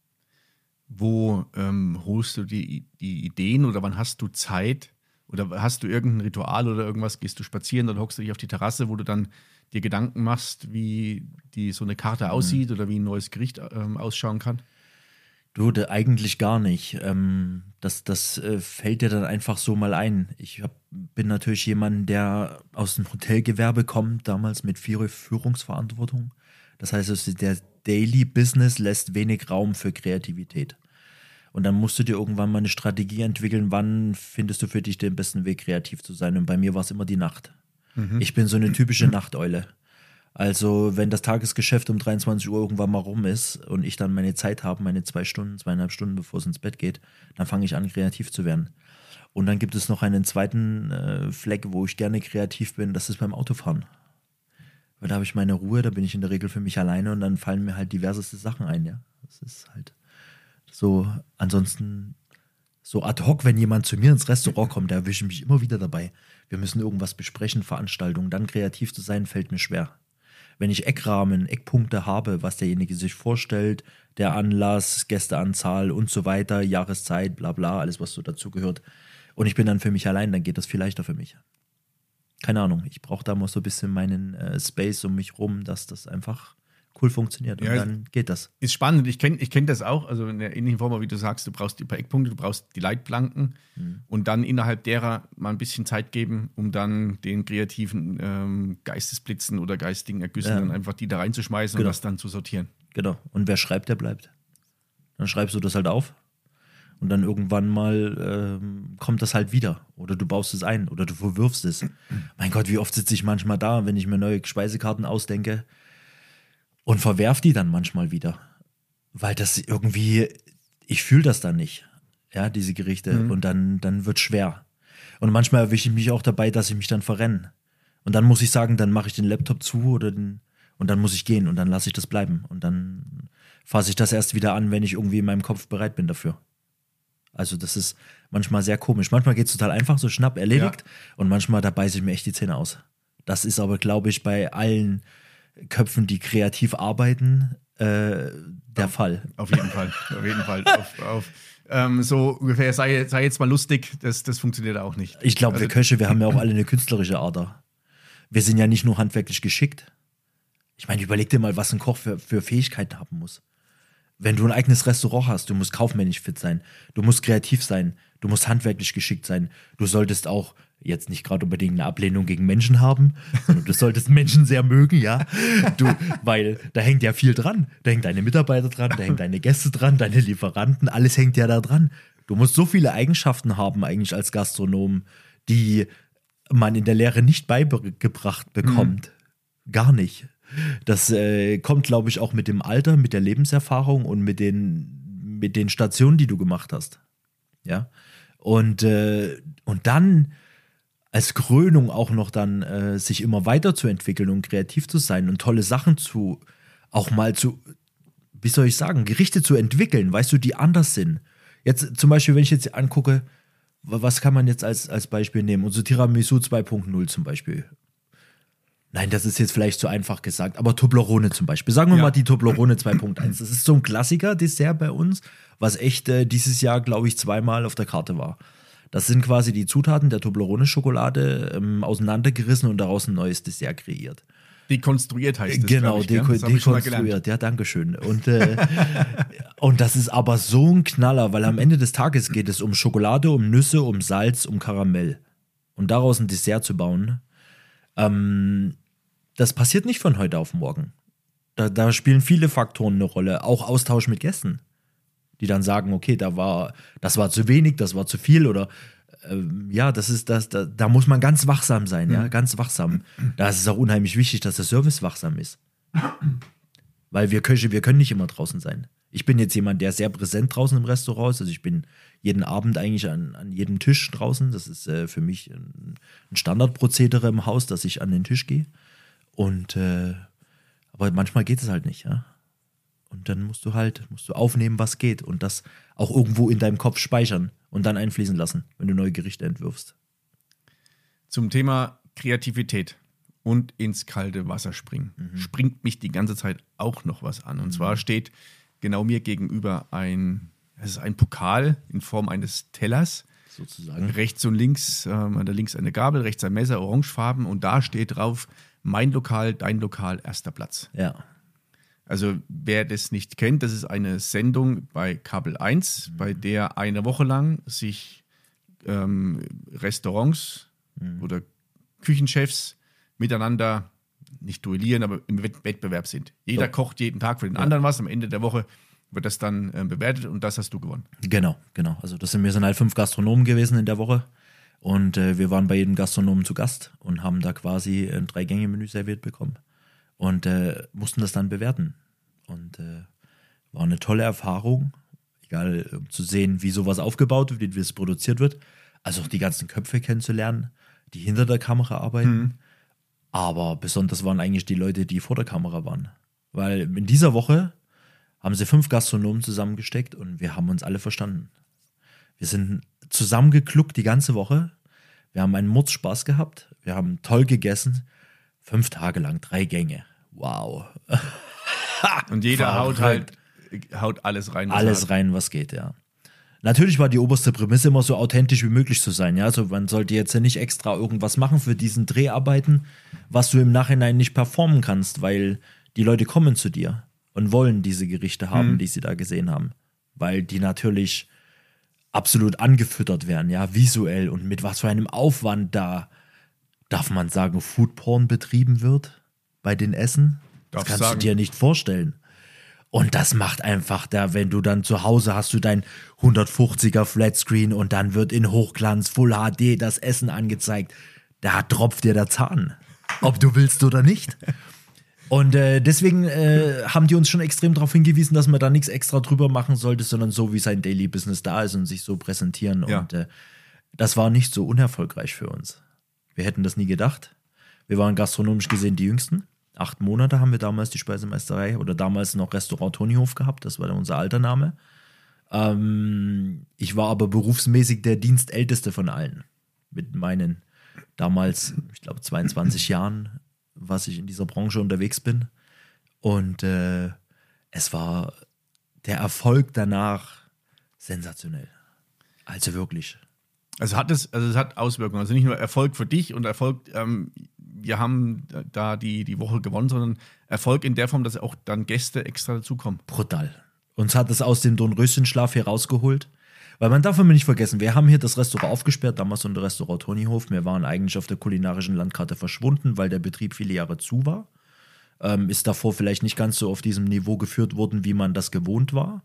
Wo ähm, holst du die, die Ideen oder wann hast du Zeit? Oder hast du irgendein Ritual oder irgendwas? Gehst du spazieren oder hockst du dich auf die Terrasse, wo du dann dir Gedanken machst, wie die so eine Karte aussieht mhm. oder wie ein neues Gericht ähm, ausschauen kann? Du, de, eigentlich gar nicht. Ähm, das das äh, fällt dir dann einfach so mal ein. Ich hab, bin natürlich jemand, der aus dem Hotelgewerbe kommt, damals mit viel Führungsverantwortung. Das heißt, also der Daily Business lässt wenig Raum für Kreativität. Und dann musst du dir irgendwann mal eine Strategie entwickeln, wann findest du für dich den besten Weg, kreativ zu sein. Und bei mir war es immer die Nacht. Mhm. Ich bin so eine typische Nachteule. Also wenn das Tagesgeschäft um dreiundzwanzig Uhr irgendwann mal rum ist und ich dann meine Zeit habe, meine zwei Stunden, zweieinhalb Stunden, bevor es ins Bett geht, dann fange ich an, kreativ zu werden. Und dann gibt es noch einen zweiten äh, Fleck, wo ich gerne kreativ bin, das ist beim Autofahren. Weil da habe ich meine Ruhe, da bin ich in der Regel für mich alleine und dann fallen mir halt diverseste Sachen ein, ja. Das ist halt so, ansonsten so ad hoc, wenn jemand zu mir ins Restaurant kommt, da erwische ich mich immer wieder dabei. Wir müssen irgendwas besprechen, Veranstaltungen, dann kreativ zu sein, fällt mir schwer. Wenn ich Eckrahmen, Eckpunkte habe, was derjenige sich vorstellt, der Anlass, Gästeanzahl und so weiter, Jahreszeit, bla bla, alles was so dazugehört, und ich bin dann für mich allein, dann geht das viel leichter für mich. Keine Ahnung, ich brauche da mal so ein bisschen meinen äh, Space um mich rum, dass das einfach cool funktioniert und ja, dann geht das. Ist spannend, ich kenne ich kenn das auch, also in der ähnlichen Form, wie du sagst, du brauchst die paar Eckpunkte, du brauchst die Leitplanken mhm. und dann innerhalb derer mal ein bisschen Zeit geben, um dann den kreativen ähm, Geistesblitzen oder geistigen Ergüssen ja. dann einfach die da reinzuschmeißen genau. und das dann zu sortieren. Genau, und wer schreibt, der bleibt. Dann schreibst du das halt auf und dann irgendwann mal ähm, kommt das halt wieder oder du baust es ein oder du verwirfst es. Mein Gott, wie oft sitze ich manchmal da, wenn ich mir neue Speisekarten ausdenke und verwerf die dann manchmal wieder, weil das irgendwie, ich fühle das dann nicht, ja, diese Gerichte mhm. und dann, dann wird schwer. Und manchmal erwische ich mich auch dabei, dass ich mich dann verrenne. Und dann muss ich sagen, dann mache ich den Laptop zu oder den, und dann muss ich gehen und dann lasse ich das bleiben. Und dann fasse ich das erst wieder an, wenn ich irgendwie in meinem Kopf bereit bin dafür. Also das ist manchmal sehr komisch. Manchmal geht es total einfach, so schnapp, erledigt. Ja. Und manchmal, da beiße ich mir echt die Zähne aus. Das ist aber, glaube ich, bei allen Köpfen, die kreativ arbeiten, äh, der auf, Fall. Auf jeden Fall, auf jeden Fall. auf, auf, ähm, so ungefähr, sei, sei jetzt mal lustig, das, das funktioniert auch nicht. Ich glaube, also, wir Köche, wir haben ja auch alle eine künstlerische Ader. Wir sind ja nicht nur handwerklich geschickt. Ich meine, überleg dir mal, was ein Koch für, für Fähigkeiten haben muss. Wenn du ein eigenes Restaurant hast, du musst kaufmännisch fit sein, du musst kreativ sein, du musst handwerklich geschickt sein, du solltest auch jetzt nicht gerade unbedingt eine Ablehnung gegen Menschen haben, sondern du solltest Menschen sehr mögen, ja, du, weil da hängt ja viel dran, da hängt deine Mitarbeiter dran, da hängt deine Gäste dran, deine Lieferanten, alles hängt ja da dran. Du musst so viele Eigenschaften haben eigentlich als Gastronom, die man in der Lehre nicht beigebracht bekommt. Mhm. Gar nicht. Das äh, kommt, glaube ich, auch mit dem Alter, mit der Lebenserfahrung und mit den, mit den Stationen, die du gemacht hast. Ja. Und, äh, und dann als Krönung auch noch dann äh, sich immer weiterzuentwickeln und kreativ zu sein und tolle Sachen zu, auch mal zu, wie soll ich sagen, Gerichte zu entwickeln, weißt du, die anders sind. Jetzt zum Beispiel, wenn ich jetzt angucke, was kann man jetzt als, als Beispiel nehmen? Unser Tiramisu zwei Punkt null zum Beispiel. Nein, das ist jetzt vielleicht zu einfach gesagt, aber Toblerone zum Beispiel. Sagen wir ja. mal die Toblerone zwei Punkt eins. Das ist so ein Klassiker-Dessert bei uns, was echt äh, dieses Jahr, glaube ich, zweimal auf der Karte war. Das sind quasi die Zutaten der Toblerone-Schokolade ähm, auseinandergerissen und daraus ein neues Dessert kreiert. Dekonstruiert heißt das, Genau, ich, deko- ja? dekonstruiert, ja, danke schön. Und, äh, und das ist aber so ein Knaller, weil am Ende des Tages geht es um Schokolade, um Nüsse, um Salz, um Karamell. Und daraus ein Dessert zu bauen, ähm, das passiert nicht von heute auf morgen. Da, da spielen viele Faktoren eine Rolle, auch Austausch mit Gästen, die dann sagen, okay, da war, das war zu wenig, das war zu viel oder ähm, ja, das ist das, da, da muss man ganz wachsam sein, ja, ganz wachsam. Da ist es auch unheimlich wichtig, dass der Service wachsam ist. Weil wir Köche, wir können nicht immer draußen sein. Ich bin jetzt jemand, der sehr präsent draußen im Restaurant ist, also ich bin jeden Abend eigentlich an, an jedem Tisch draußen. Das ist äh, für mich ein, ein Standardprozedere im Haus, dass ich an den Tisch gehe. Und äh, aber manchmal geht es halt nicht, ja. Und dann musst du halt, musst du aufnehmen, was geht und das auch irgendwo in deinem Kopf speichern und dann einfließen lassen, wenn du neue Gerichte entwirfst. Zum Thema Kreativität und ins kalte Wasser springen, mhm. springt mich die ganze Zeit auch noch was an. Und mhm. zwar steht genau mir gegenüber ein, es ist ein Pokal in Form eines Tellers. Sozusagen. Rechts und links, ähm, da links eine Gabel, rechts ein Messer, orangefarben und da steht drauf, mein Lokal, dein Lokal, erster Platz. Ja. Also wer das nicht kennt, das ist eine Sendung bei Kabel eins, mhm. bei der eine Woche lang sich ähm, Restaurants mhm. oder Küchenchefs miteinander nicht duellieren, aber im Wettbewerb sind. Jeder so. kocht jeden Tag für den ja. anderen was, am Ende der Woche wird das dann äh, bewertet und das hast du gewonnen. Genau, genau. Also das sind, wir sind halt fünf Gastronomen gewesen in der Woche und äh, wir waren bei jedem Gastronomen zu Gast und haben da quasi ein Drei-Gänge-Menü serviert bekommen und äh, mussten das dann bewerten. Und äh, war eine tolle Erfahrung, egal um zu sehen, wie sowas aufgebaut wird, wie es produziert wird, also auch die ganzen Köpfe kennenzulernen, die hinter der Kamera arbeiten. Mhm. Aber besonders waren eigentlich die Leute, die vor der Kamera waren. Weil in dieser Woche haben sie fünf Gastronomen zusammengesteckt und wir haben uns alle verstanden. Wir sind zusammengekluckt die ganze Woche. Wir haben einen Mordspaß gehabt. Wir haben toll gegessen. Fünf Tage lang, drei Gänge. Wow. Und jeder haut halt haut alles rein. Was alles rein, was geht, ja. Natürlich war die oberste Prämisse immer so authentisch wie möglich zu sein. Ja? Also man sollte jetzt ja nicht extra irgendwas machen für diesen Dreharbeiten, was du im Nachhinein nicht performen kannst, weil die Leute kommen zu dir und wollen diese Gerichte haben, mhm. die sie da gesehen haben. Weil die natürlich absolut angefüttert werden, ja, visuell und mit was für einem Aufwand da, darf man sagen, Foodporn betrieben wird bei den Essen. Das Darf kannst sagen. du dir nicht vorstellen. Und das macht einfach da, wenn du dann zu Hause hast du dein hundertfünfziger Flatscreen und dann wird in Hochglanz Full H D das Essen angezeigt. Da tropft dir der Zahn. Ob du willst oder nicht. Und äh, deswegen äh, haben die uns schon extrem darauf hingewiesen, dass man da nichts extra drüber machen sollte, sondern so, wie sein Daily Business da ist und sich so präsentieren. Ja. Und äh, das war nicht so unerfolgreich für uns. Wir hätten das nie gedacht. Wir waren gastronomisch gesehen die Jüngsten. Acht Monate haben wir damals die Speisemeisterei oder damals noch Restaurant Tonyhof gehabt. Das war dann unser alter Name. Ähm, ich war aber berufsmäßig der Dienstälteste von allen. Mit meinen damals, ich glaube, zweiundzwanzig Jahren, was ich in dieser Branche unterwegs bin. Und äh, es war der Erfolg danach sensationell. Also wirklich. Also hat es, also es hat Auswirkungen. Also nicht nur Erfolg für dich und Erfolg, ähm, wir haben da die, die Woche gewonnen, sondern Erfolg in der Form, dass auch dann Gäste extra dazukommen. Brutal. Uns hat es aus dem Dornröschenschlaf hier rausgeholt. Weil man darf immer nicht vergessen, wir haben hier das Restaurant aufgesperrt, damals unter Restaurant Tonyhof. Wir waren eigentlich auf der kulinarischen Landkarte verschwunden, weil der Betrieb viele Jahre zu war. Ähm, ist davor vielleicht nicht ganz so auf diesem Niveau geführt worden, wie man das gewohnt war.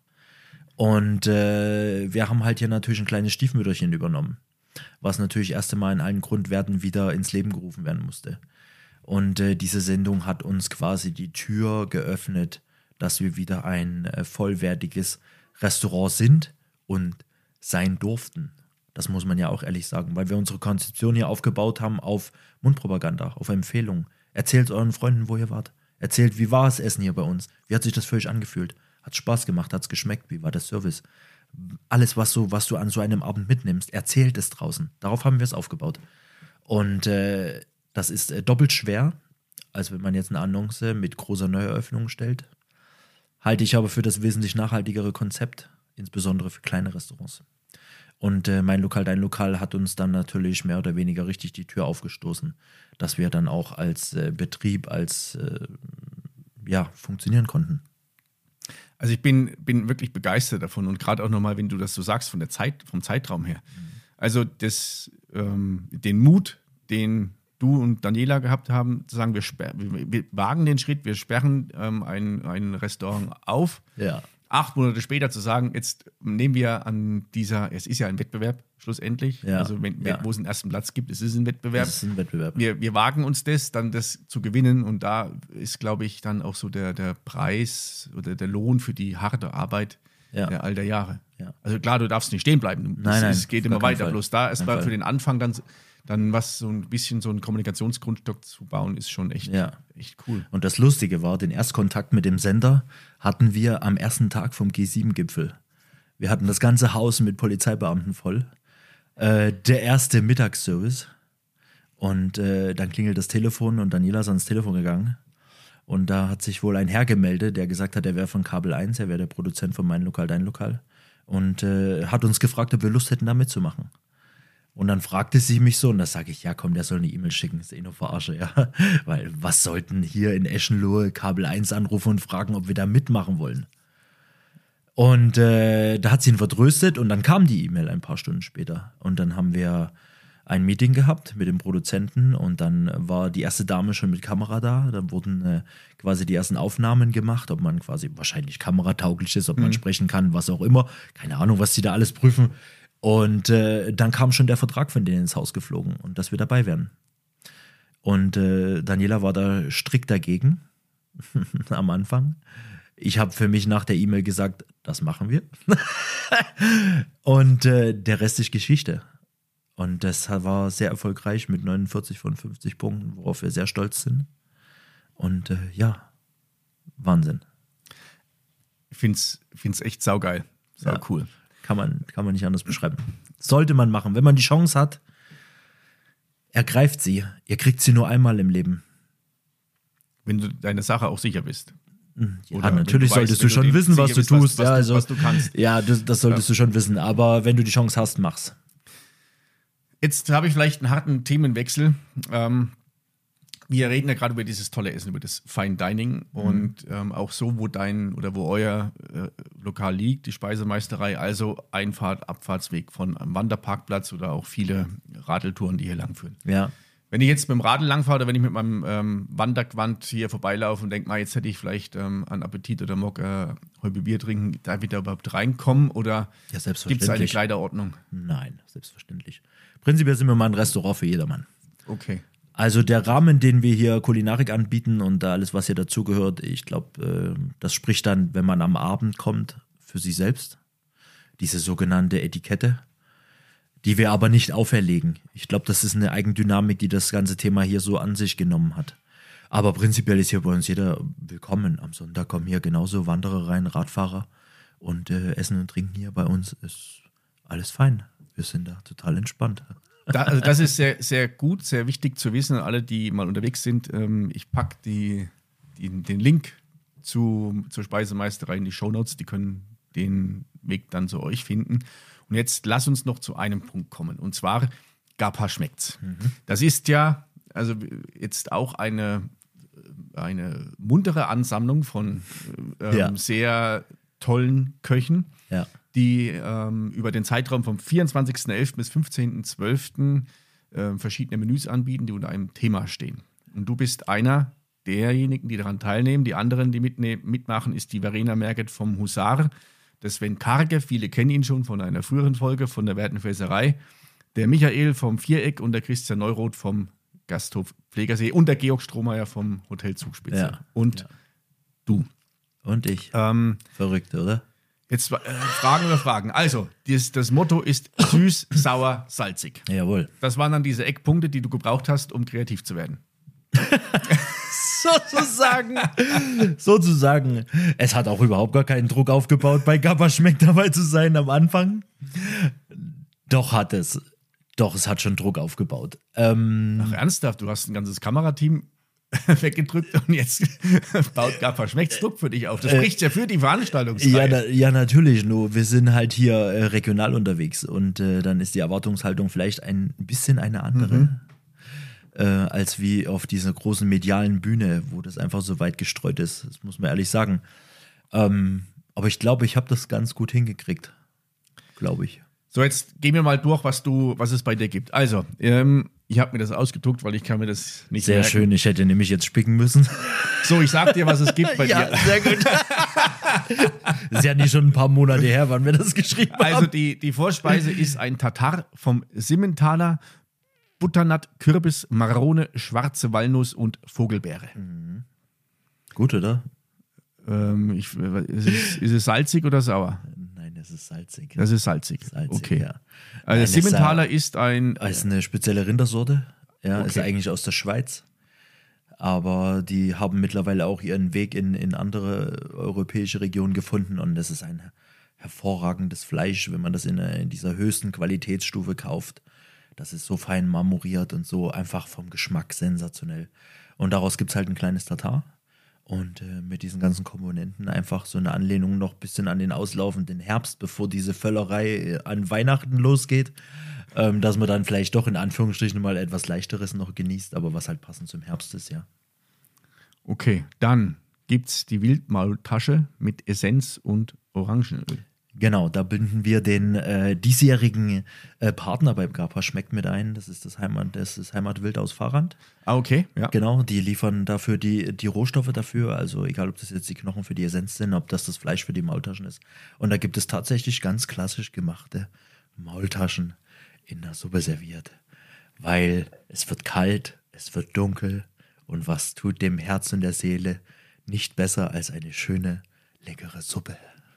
Und äh, wir haben halt hier natürlich ein kleines Stiefmütterchen übernommen, was natürlich erst einmal in allen Grundwerten wieder ins Leben gerufen werden musste. Und äh, diese Sendung hat uns quasi die Tür geöffnet, dass wir wieder ein äh, vollwertiges Restaurant sind und sein durften. Das muss man ja auch ehrlich sagen, weil wir unsere Konzeption hier aufgebaut haben auf Mundpropaganda, auf Empfehlungen. Erzählt euren Freunden, wo ihr wart. Erzählt, wie war das Essen hier bei uns? Wie hat sich das für euch angefühlt? Hat Spaß gemacht? Hat es geschmeckt? Wie war der Service? Alles, was, so, was du an so einem Abend mitnimmst, erzählt es draußen. Darauf haben wir es aufgebaut. Und äh, das ist äh, doppelt schwer, als wenn man jetzt eine Annonce mit großer Neueröffnung stellt. Halte ich aber für das wesentlich nachhaltigere Konzept, insbesondere für kleine Restaurants. Und äh, mein Lokal, dein Lokal hat uns dann natürlich mehr oder weniger richtig die Tür aufgestoßen, dass wir dann auch als äh, Betrieb, als äh, ja, funktionieren konnten. Also ich bin, bin wirklich begeistert davon und gerade auch nochmal, wenn du das so sagst, von der Zeit, vom Zeitraum her. Mhm. Also das, ähm, den Mut, den du und Daniela gehabt haben, zu sagen, wir, sperr, wir, wir wagen den Schritt, wir sperren ähm, ein, ein Restaurant auf. Ja. Acht Monate später zu sagen, jetzt nehmen wir an dieser, es ist ja ein Wettbewerb schlussendlich, ja, also wenn, ja. wo es einen ersten Platz gibt, es ist ein Wettbewerb. Es ist ein Wettbewerb. Wir, wir wagen uns das, dann das zu gewinnen und da ist, glaube ich, dann auch so der, der Preis oder der Lohn für die harte Arbeit ja. der all der Jahre. Ja. Also klar, du darfst nicht stehen bleiben, nein, nein, es geht immer weiter, Fall. bloß da erstmal für den Anfang dann dann was so ein bisschen so ein Kommunikationsgrundstock zu bauen, ist schon echt, Ja. echt cool. Und das Lustige war, den Erstkontakt mit dem Sender hatten wir am ersten Tag vom G sieben Gipfel. Wir hatten das ganze Haus mit Polizeibeamten voll. Äh, der erste Mittagsservice. Und äh, dann klingelt das Telefon und Daniela ist ans Telefon gegangen. Und da hat sich wohl ein Herr gemeldet, der gesagt hat, er wäre von Kabel eins, er wäre der Produzent von Mein Lokal, Dein Lokal. Und äh, hat uns gefragt, ob wir Lust hätten, da mitzumachen. Und dann fragte sie mich so, und da sage ich, ja komm, der soll eine E-Mail schicken, das ist eh nur Verarsche, ja. Weil was sollten hier in Eschenlohe Kabel eins anrufen und fragen, ob wir da mitmachen wollen? Und äh, da hat sie ihn vertröstet und dann kam die E-Mail ein paar Stunden später. Und dann haben wir ein Meeting gehabt mit dem Produzenten und dann war die erste Dame schon mit Kamera da. Dann wurden äh, quasi die ersten Aufnahmen gemacht, ob man quasi wahrscheinlich kameratauglich ist, ob man Mhm. sprechen kann, was auch immer. Keine Ahnung, was die da alles prüfen. Und äh, dann kam schon der Vertrag von denen ins Haus geflogen und dass wir dabei wären. Und äh, Daniela war da strikt dagegen am Anfang. Ich habe für mich nach der E-Mail gesagt, das machen wir. Und äh, der Rest ist Geschichte. Und das war sehr erfolgreich mit neunundvierzig von fünfzig Punkten, worauf wir sehr stolz sind. Und äh, ja, Wahnsinn. Ich finde es echt saugeil. Sau Ja. cool. Kann man, kann man nicht anders beschreiben. Sollte man machen. Wenn man die Chance hat, ergreift sie. Ihr kriegt sie nur einmal im Leben. Wenn du deine Sache auch sicher bist. Ja, Oder wenn natürlich du solltest weißt, wenn du schon dir wissen, was sicher du bist, was- tust. was ja, du- also, was du kannst. Ja, das, das solltest du schon wissen. Aber wenn du die Chance hast, mach's. Jetzt habe ich vielleicht einen harten Themenwechsel. Ähm, wir reden ja gerade über dieses tolle Essen, über das Fine Dining und ähm, auch so, wo dein oder wo euer äh, Lokal liegt, die Speisemeisterei, also Einfahrt, Abfahrtsweg von einem Wanderparkplatz oder auch viele Radeltouren, die hier langführen. Ja. Wenn ich jetzt mit dem Radl langfahre oder wenn ich mit meinem ähm, Wanderquant hier vorbeilaufe und denke, mal, jetzt hätte ich vielleicht ähm, an Appetit oder Mock äh, halbe Bier trinken, darf ich da überhaupt reinkommen oder Ja, gibt es eine selbstverständlich. Kleiderordnung? Nein, selbstverständlich. Prinzipiell sind wir mal ein Restaurant für jedermann. Okay. Also der Rahmen, den wir hier Kulinarik anbieten und alles, was hier dazugehört, ich glaube, äh, das spricht dann, wenn man am Abend kommt, für sich selbst. Diese sogenannte Etikette, die wir aber nicht auferlegen. Ich glaube, das ist eine Eigendynamik, die das ganze Thema hier so an sich genommen hat. Aber prinzipiell ist hier bei uns jeder willkommen. Am Sonntag kommen hier genauso Wanderer rein, Radfahrer und äh, Essen und Trinken hier bei uns ist alles fein. Wir sind da total entspannt. Da, also das ist sehr, sehr gut, sehr wichtig zu wissen. Alle, die mal unterwegs sind, ähm, ich packe die, die, den Link zu, zur Speisemeisterei in die Shownotes. Die können den Weg dann zu euch finden. Und jetzt lass uns noch zu einem Punkt kommen. Und zwar, Gapa schmeckt's. Mhm. Das ist ja also jetzt auch eine, eine muntere Ansammlung von ähm, Ja. sehr tollen Köchen, Ja. die ähm, über den Zeitraum vom vierundzwanzigsten elften bis fünfzehnten zwölften äh, verschiedene Menüs anbieten, die unter einem Thema stehen. Und du bist einer derjenigen, die daran teilnehmen. Die anderen, die mitne- mitmachen, ist die Verena Merget vom Husar, der Sven Karge, viele kennen ihn schon von einer früheren Folge von der Wertenfresserei, der Michael vom Viereck und der Christian Neuroth vom Gasthof Pflegersee und der Georg Strohmeier vom Hotel Zugspitze. Ja. Und Ja. du. Und ich. Ähm, Verrückt, oder? Jetzt äh, Fragen oder Fragen. Also, das, das Motto ist süß, sauer, salzig. Jawohl. Das waren dann diese Eckpunkte, die du gebraucht hast, um kreativ zu werden. Sozusagen. Sozusagen. Es hat auch überhaupt gar keinen Druck aufgebaut, bei Gabba schmeckt dabei zu sein am Anfang. Doch hat es. Doch, es hat schon Druck aufgebaut. Ähm, Ach, ernsthaft, du hast ein ganzes Kamerateam weggedrückt und jetzt baut Gaffer Schmeckt's Druck für dich auf. Das spricht ja für die Veranstaltungsreihe. ja, na, ja, natürlich. Nur wir sind halt hier äh, regional unterwegs und äh, dann ist die Erwartungshaltung vielleicht ein bisschen eine andere. Mhm. Äh, als wie auf dieser großen medialen Bühne, wo das einfach so weit gestreut ist. Das muss man ehrlich sagen. Ähm, aber ich glaube, ich habe das ganz gut hingekriegt. Glaube ich. So, jetzt gehen wir mal durch, was du, was es bei dir gibt. Also, ähm, ich habe mir das ausgedruckt, weil ich kann mir das nicht Sehr merken. schön. Ich hätte nämlich jetzt spicken müssen. So, ich sag dir, was es gibt bei dir. sehr gut. Ist ja nicht schon ein paar Monate her, wann wir das geschrieben haben. Also, die, die Vorspeise ist ein Tatar vom Simmentaler, Butternut, Kürbis, Marone, schwarze Walnuss und Vogelbeere. Gut, oder? Ähm, ich, ist, es, ist es salzig oder sauer? Nein, Nein, das ist salzig. Das ist salzig. salzig okay. Ja. Also Nein, Simmentaler ist, ist ein... ist eine spezielle Rindersorte. Ja, Okay. ist eigentlich aus der Schweiz. Aber die haben mittlerweile auch ihren Weg in, in andere europäische Regionen gefunden. Und das ist ein hervorragendes Fleisch, wenn man das in, in dieser höchsten Qualitätsstufe kauft. Das ist so fein marmoriert und so einfach vom Geschmack sensationell. Und daraus gibt es halt ein kleines Tatar. Und äh, mit diesen ganzen Komponenten einfach so eine Anlehnung noch ein bisschen an den auslaufenden Herbst, bevor diese Völlerei äh, an Weihnachten losgeht. Ähm, dass man dann vielleicht doch in Anführungsstrichen mal etwas Leichteres noch genießt, aber was halt passend zum Herbst ist, ja. Okay, dann gibt es die Wildmaultasche mit Essenz und Orangenöl. Genau, da binden wir den äh, diesjährigen äh, Partner beim Grappa Schmeckt mit ein. Das ist das Heimat, das ist Heimatwild aus Fahrrand. Ah, okay, ja. Genau, die liefern dafür die, die Rohstoffe dafür. Also egal, ob das jetzt die Knochen für die Essenz sind, ob das das Fleisch für die Maultaschen ist. Und da gibt es tatsächlich ganz klassisch gemachte Maultaschen in der Suppe serviert. Weil es wird kalt, es wird dunkel und was tut dem Herz und der Seele nicht besser als eine schöne, leckere Suppe.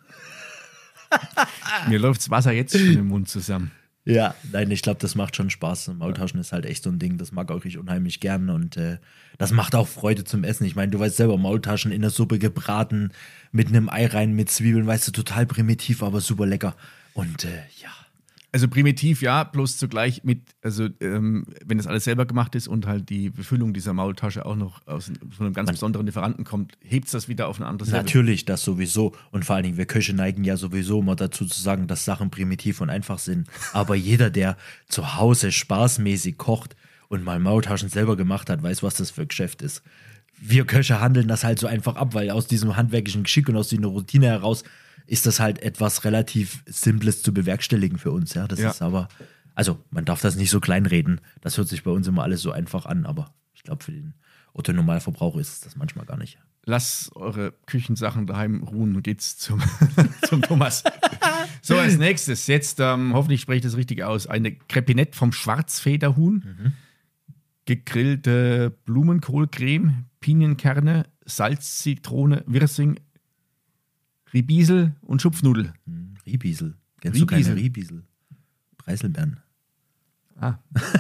Mir läuft das Wasser jetzt schon im Mund zusammen. Ja, nein, ich glaube, das macht schon Spaß. Maultaschen ist halt echt so ein Ding, das mag auch ich unheimlich gern und äh, das macht auch Freude zum Essen. Ich meine, du weißt selber, Maultaschen in der Suppe gebraten, mit einem Ei rein, mit Zwiebeln, weißt du, total primitiv, aber super lecker. Und äh, ja. Also primitiv, ja, bloß zugleich mit, also ähm, wenn das alles selber gemacht ist und halt die Befüllung dieser Maultasche auch noch aus von einem ganz Man, besonderen Lieferanten kommt, hebt es das wieder auf ein anderes Level. Natürlich, das sowieso. Und vor allen Dingen, wir Köche neigen ja sowieso immer dazu zu sagen, dass Sachen primitiv und einfach sind. Aber jeder, der zu Hause spaßmäßig kocht und mal Maultaschen selber gemacht hat, weiß, was das für ein Geschäft ist. Wir Köche handeln das halt so einfach ab, weil aus diesem handwerklichen Geschick und aus dieser Routine heraus ist das halt etwas relativ Simples zu bewerkstelligen für uns. Ja, das Ja. ist aber, also man darf das nicht so kleinreden. Das hört sich bei uns immer alles so einfach an, aber ich glaube, für den Otto-Normalverbraucher ist es das manchmal gar nicht. Lasst eure Küchensachen daheim ruhen und geht's zum, zum Thomas. So, als nächstes, jetzt ähm, hoffentlich spreche ich das richtig aus, eine Crepinette vom Schwarzfederhuhn, mhm. gegrillte Blumenkohlcreme, Pinienkerne, Salz, Zitrone, Wirsing, Riebisel und Schupfnudel. Hm, Riebisel. Kennst Riebisel. du keine Riebisel? Preiselbeeren. Ah.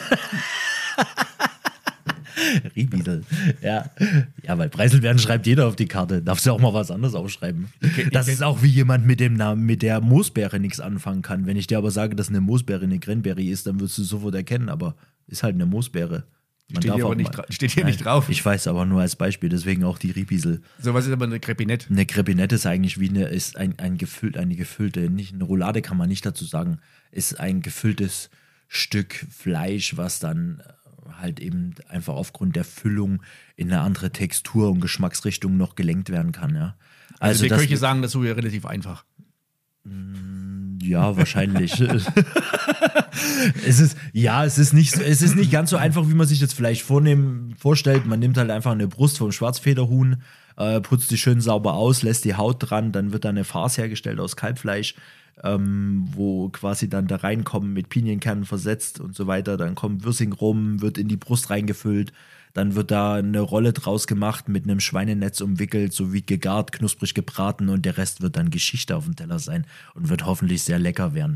Riebisel. Ja. Ja, weil Preiselbeeren schreibt jeder auf die Karte. Darfst du auch mal was anderes aufschreiben. Okay, das ist auch wie jemand mit dem Namen, mit der Moosbeere nichts anfangen kann. Wenn ich dir aber sage, dass eine Moosbeere eine Cranberry ist, dann wirst du sofort erkennen, aber ist halt eine Moosbeere. Man Steht darf hier, auch aber nicht, mal, dra- steht hier Nein, nicht drauf. Ich weiß aber nur als Beispiel, deswegen auch die Riebisel. So, was ist aber eine Crepinette? Eine Crepinette ist eigentlich wie eine, ist ein, ein gefüllt, eine gefüllte, nicht eine Roulade kann man nicht dazu sagen, ist ein gefülltes Stück Fleisch, was dann halt eben einfach aufgrund der Füllung in eine andere Textur und Geschmacksrichtung noch gelenkt werden kann, ja. Also, Also die das, Köche sagen dazu ja relativ einfach. ja, wahrscheinlich. es ist, ja, es ist nicht, es ist nicht ganz so einfach, wie man sich das vielleicht vornehmen, vorstellt. Man nimmt halt einfach eine Brust vom Schwarzfederhuhn, äh, putzt die schön sauber aus, lässt die Haut dran, dann wird da eine Farce hergestellt aus Kalbfleisch, ähm, wo quasi dann da reinkommen mit Pinienkernen versetzt und so weiter. Dann kommt Würsing rum, wird in die Brust reingefüllt. Dann wird da eine Rolle draus gemacht, mit einem Schweinenetz umwickelt, sowie gegart, knusprig gebraten und der Rest wird dann Geschichte auf dem Teller sein und wird hoffentlich sehr lecker werden.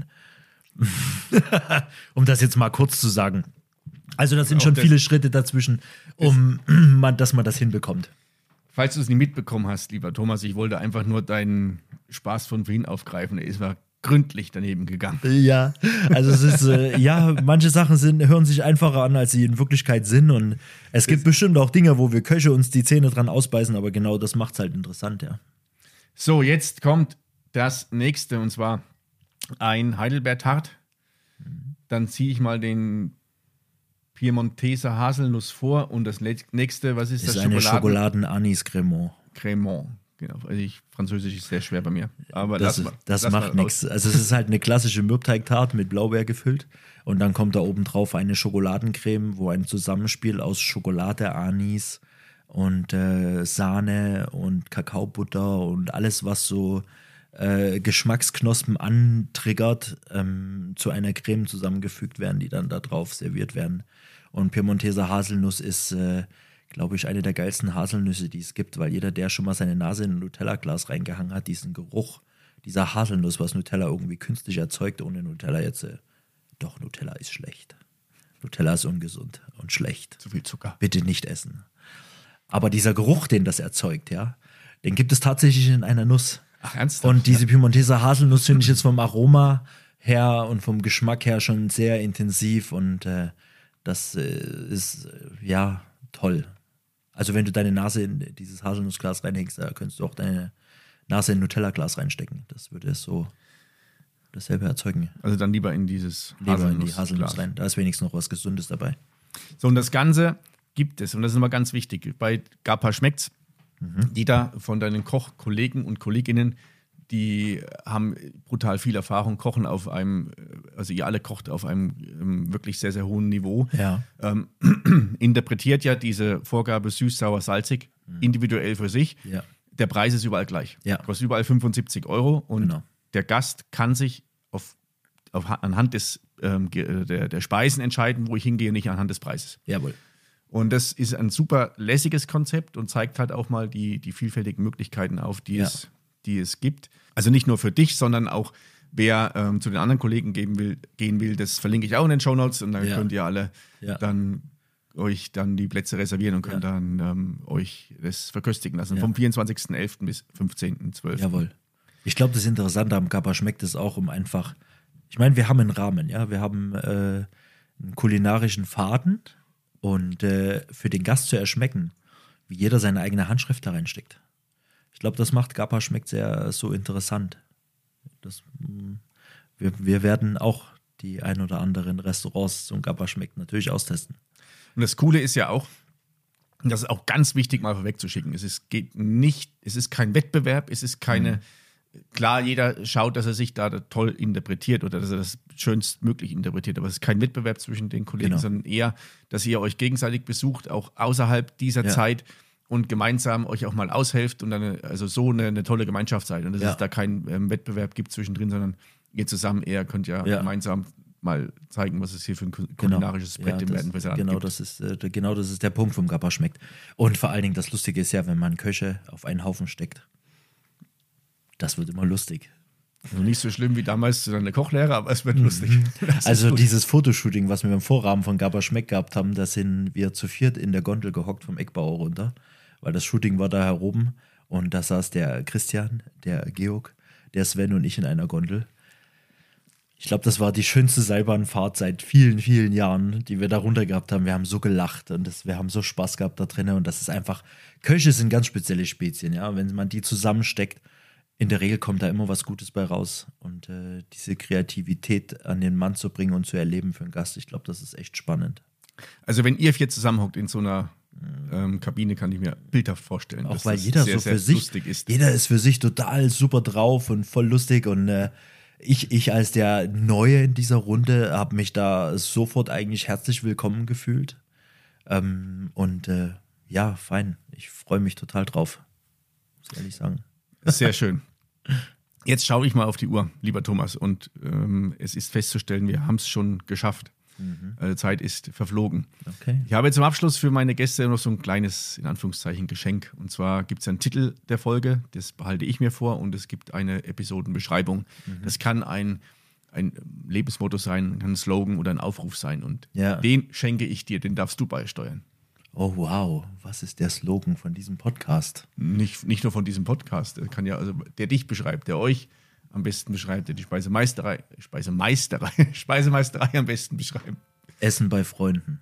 Um das jetzt mal kurz zu sagen. Also das sind Auch schon das- viele Schritte dazwischen, um man, dass man das hinbekommt. Falls du es nicht mitbekommen hast, lieber Thomas, ich wollte einfach nur deinen Spaß von vorhin aufgreifen. Er ist war gründlich daneben gegangen. Ja, also es ist, äh, ja, manche Sachen sind, hören sich einfacher an, als sie in Wirklichkeit sind und es gibt bestimmt auch Dinge, wo wir Köche uns die Zähne dran ausbeißen, aber genau das macht es halt interessant, ja. So, jetzt kommt das nächste und zwar ein Heidelbeer-Tart. Dann ziehe ich mal den Piemonteser Haselnuss vor und das nächste, was ist, Ist das? eine Schokoladen- Schokoladen-Anis-Cremant. Cremant. Genau, also ich, Französisch ist sehr schwer bei mir. Aber Das, lass mal, das lass macht mal nichts. Also es ist halt eine klassische Mürbeteigtart mit Blaubeer gefüllt und dann kommt da oben drauf eine Schokoladencreme, wo ein Zusammenspiel aus Schokolade, Anis und äh, Sahne und Kakaobutter und alles, was so äh, Geschmacksknospen antriggert, ähm, zu einer Creme zusammengefügt werden, die dann da drauf serviert werden. Und Piemonteser Haselnuss ist, äh, glaube ich, eine der geilsten Haselnüsse, die es gibt, weil jeder, der schon mal seine Nase in ein Nutella-Glas reingehangen hat, diesen Geruch dieser Haselnuss, was Nutella irgendwie künstlich erzeugt, ohne Nutella jetzt, äh, doch, Nutella ist schlecht. Nutella ist ungesund und schlecht. Zu viel Zucker. Bitte nicht essen. Aber dieser Geruch, den das erzeugt, ja, den gibt es tatsächlich in einer Nuss. Ach, ernsthaft? Und diese Piemonteser Haselnuss finde ich jetzt vom Aroma her und vom Geschmack her schon sehr intensiv und äh, das äh, ist, äh, ja, toll. Also wenn du deine Nase in dieses Haselnussglas reinhängst, da könntest du auch deine Nase in ein Nutella-Glas reinstecken. Das würde es so dasselbe erzeugen. Also dann lieber in dieses Lieber in die Haselnuss rein. Da ist wenigstens noch was Gesundes dabei. So, und das Ganze gibt es, und das ist immer ganz wichtig, bei Gapa schmeckt's. Mhm. Jeder von deinen Kochkollegen und Kolleginnen, die haben brutal viel Erfahrung, kochen auf einem, also ihr alle kocht auf einem ähm, wirklich sehr, sehr hohen Niveau. Ja. Ähm, interpretiert ja diese Vorgabe süß, sauer, salzig mhm. individuell für sich. Ja. Der Preis ist überall gleich. Ja. Kostet überall fünfundsiebzig Euro und Genau. der Gast kann sich auf, auf, anhand des, ähm, der, der Speisen entscheiden, wo ich hingehe, nicht anhand des Preises. Jawohl. Und das ist ein super lässiges Konzept und zeigt halt auch mal die, die vielfältigen Möglichkeiten auf, die, Ja. es, die es gibt. Also nicht nur für dich, sondern auch wer ähm, zu den anderen Kollegen geben will, gehen will, das verlinke ich auch in den Shownotes und dann Ja. könnt ihr alle Ja. dann euch dann die Plätze reservieren und könnt Ja. dann ähm, euch das verköstigen lassen. Ja. Vom vierundzwanzigsten elften bis fünfzehnten zwölften Jawohl. Ich glaube, das Interessante am Gapa schmeckt es auch, um einfach, ich meine, wir haben einen Rahmen, ja, wir haben äh, einen kulinarischen Faden und äh, für den Gast zu erschmecken, wie jeder seine eigene Handschrift da reinsteckt. Ich glaube, das macht Gapa schmeckt sehr so interessant. Das, mh, wir, wir werden auch die ein oder anderen Restaurants zum Gapa schmeckt natürlich austesten. Und das Coole ist ja auch, und das ist auch ganz wichtig mal vorwegzuschicken, es ist, geht nicht, es ist kein Wettbewerb, es ist keine, mhm. klar, jeder schaut, dass er sich da toll interpretiert oder dass er das schönstmöglich interpretiert, aber es ist kein Wettbewerb zwischen den Kollegen, Genau. sondern eher, dass ihr euch gegenseitig besucht, auch außerhalb dieser Ja. Zeit und gemeinsam euch auch mal aushelft und dann also so eine, eine tolle Gemeinschaft seid und dass Ja. es da keinen ähm, Wettbewerb gibt zwischendrin, sondern ihr zusammen eher könnt ja, Ja. gemeinsam mal zeigen, was es hier für ein kulinarisches Brett Ja, im das, Werdenfelser genau, gibt. das ist, äh, genau das ist der Punkt vom Gapa schmeckt. Und vor allen Dingen das Lustige ist ja, wenn man Köche auf einen Haufen steckt. Das wird immer lustig. Also nicht so schlimm wie damals zu deiner Kochlehre, aber es wird lustig. Das ist Also gut. dieses Fotoshooting, was wir im Vorrahmen von Gapa schmeckt gehabt haben, da sind wir zu viert in der Gondel gehockt vom Eckbauer runter, weil das Shooting war da oben und da saß der Christian, der Georg, der Sven und ich in einer Gondel. Ich glaube, das war die schönste Seilbahnfahrt seit vielen, vielen Jahren, die wir da runter gehabt haben. Wir haben so gelacht und das, wir haben so Spaß gehabt da drinnen und das ist einfach, Köche sind ganz spezielle Spezien, ja, wenn man die zusammensteckt, in der Regel kommt da immer was Gutes bei raus und äh, diese Kreativität an den Mann zu bringen und zu erleben für einen Gast, ich glaube, das ist echt spannend. Also wenn ihr vier zusammenhockt in so einer ähm, Kabine, kann ich mir bildhaft vorstellen. Auch dass weil das jeder sehr, so sehr für sich, lustig ist. jeder ist für sich total super drauf und voll lustig und äh, ich, ich als der Neue in dieser Runde habe mich da sofort eigentlich herzlich willkommen gefühlt. Ähm, und äh, ja, fein. Ich freue mich total drauf. Muss ich ehrlich sagen. Sehr schön. Jetzt schaue ich mal auf die Uhr, lieber Thomas, und ähm, es ist festzustellen, wir haben es schon geschafft. Mhm. Also Zeit ist verflogen. Okay. Ich habe zum Abschluss für meine Gäste noch so ein kleines, in Anführungszeichen, Geschenk. Und zwar gibt es einen Titel der Folge, das behalte ich mir vor, und es gibt eine Episodenbeschreibung. Mhm. Das kann ein, ein Lebensmotto sein, kann ein Slogan oder ein Aufruf sein. Und Ja. den schenke ich dir, den darfst du beisteuern. Oh wow, was ist der Slogan von diesem Podcast? Nicht, nicht nur von diesem Podcast, der kann ja, also der dich beschreibt, der euch am besten beschreibt, der die Speisemeisterei, Speisemeisterei, Speisemeisterei am besten beschreibt. Essen bei Freunden.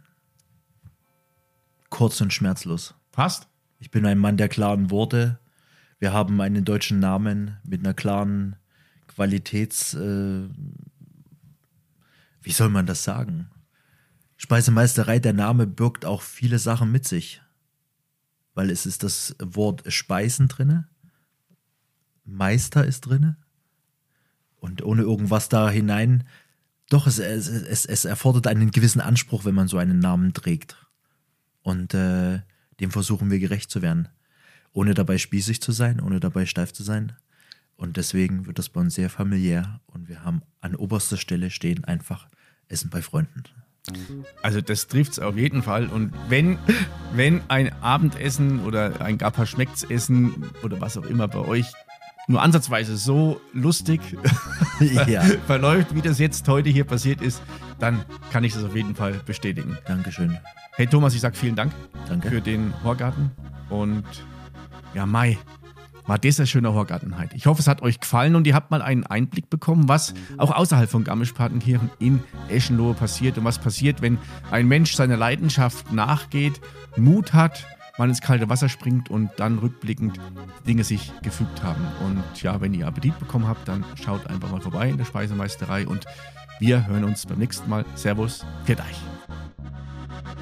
Kurz und schmerzlos. Passt? Ich bin ein Mann der klaren Worte. Wir haben einen deutschen Namen mit einer klaren Qualitäts... Äh, wie soll man das sagen? Speisemeisterei, der Name birgt auch viele Sachen mit sich. Weil es ist das Wort Speisen drinne, Meister ist drinne und ohne irgendwas da hinein. Doch, es, es, es, es erfordert einen gewissen Anspruch, wenn man so einen Namen trägt. Und äh, dem versuchen wir gerecht zu werden. Ohne dabei spießig zu sein, ohne dabei steif zu sein. Und deswegen wird das bei uns sehr familiär. Und wir haben an oberster Stelle stehen einfach Essen bei Freunden. Also das trifft es auf jeden Fall. Und wenn, wenn ein Abendessen oder ein Gapa-Schmeckt's-Essen oder was auch immer bei euch nur ansatzweise so lustig Ja. verläuft, wie das jetzt heute hier passiert ist, dann kann ich das auf jeden Fall bestätigen. Dankeschön. Hey Thomas, ich sag vielen Dank Danke. für den Horgarten und ja, Mai, war das ein schöner Horgarten heute. Ich hoffe, es hat euch gefallen und ihr habt mal einen Einblick bekommen, was auch außerhalb von Garmisch-Partenkirchen in Eschenlohe passiert und was passiert, wenn ein Mensch seiner Leidenschaft nachgeht, Mut hat, mal ins kalte Wasser springt und dann rückblickend Dinge sich gefügt haben. Und ja, wenn ihr Appetit bekommen habt, dann schaut einfach mal vorbei in der Speisemeisterei und wir hören uns beim nächsten Mal. Servus, pfiat euch.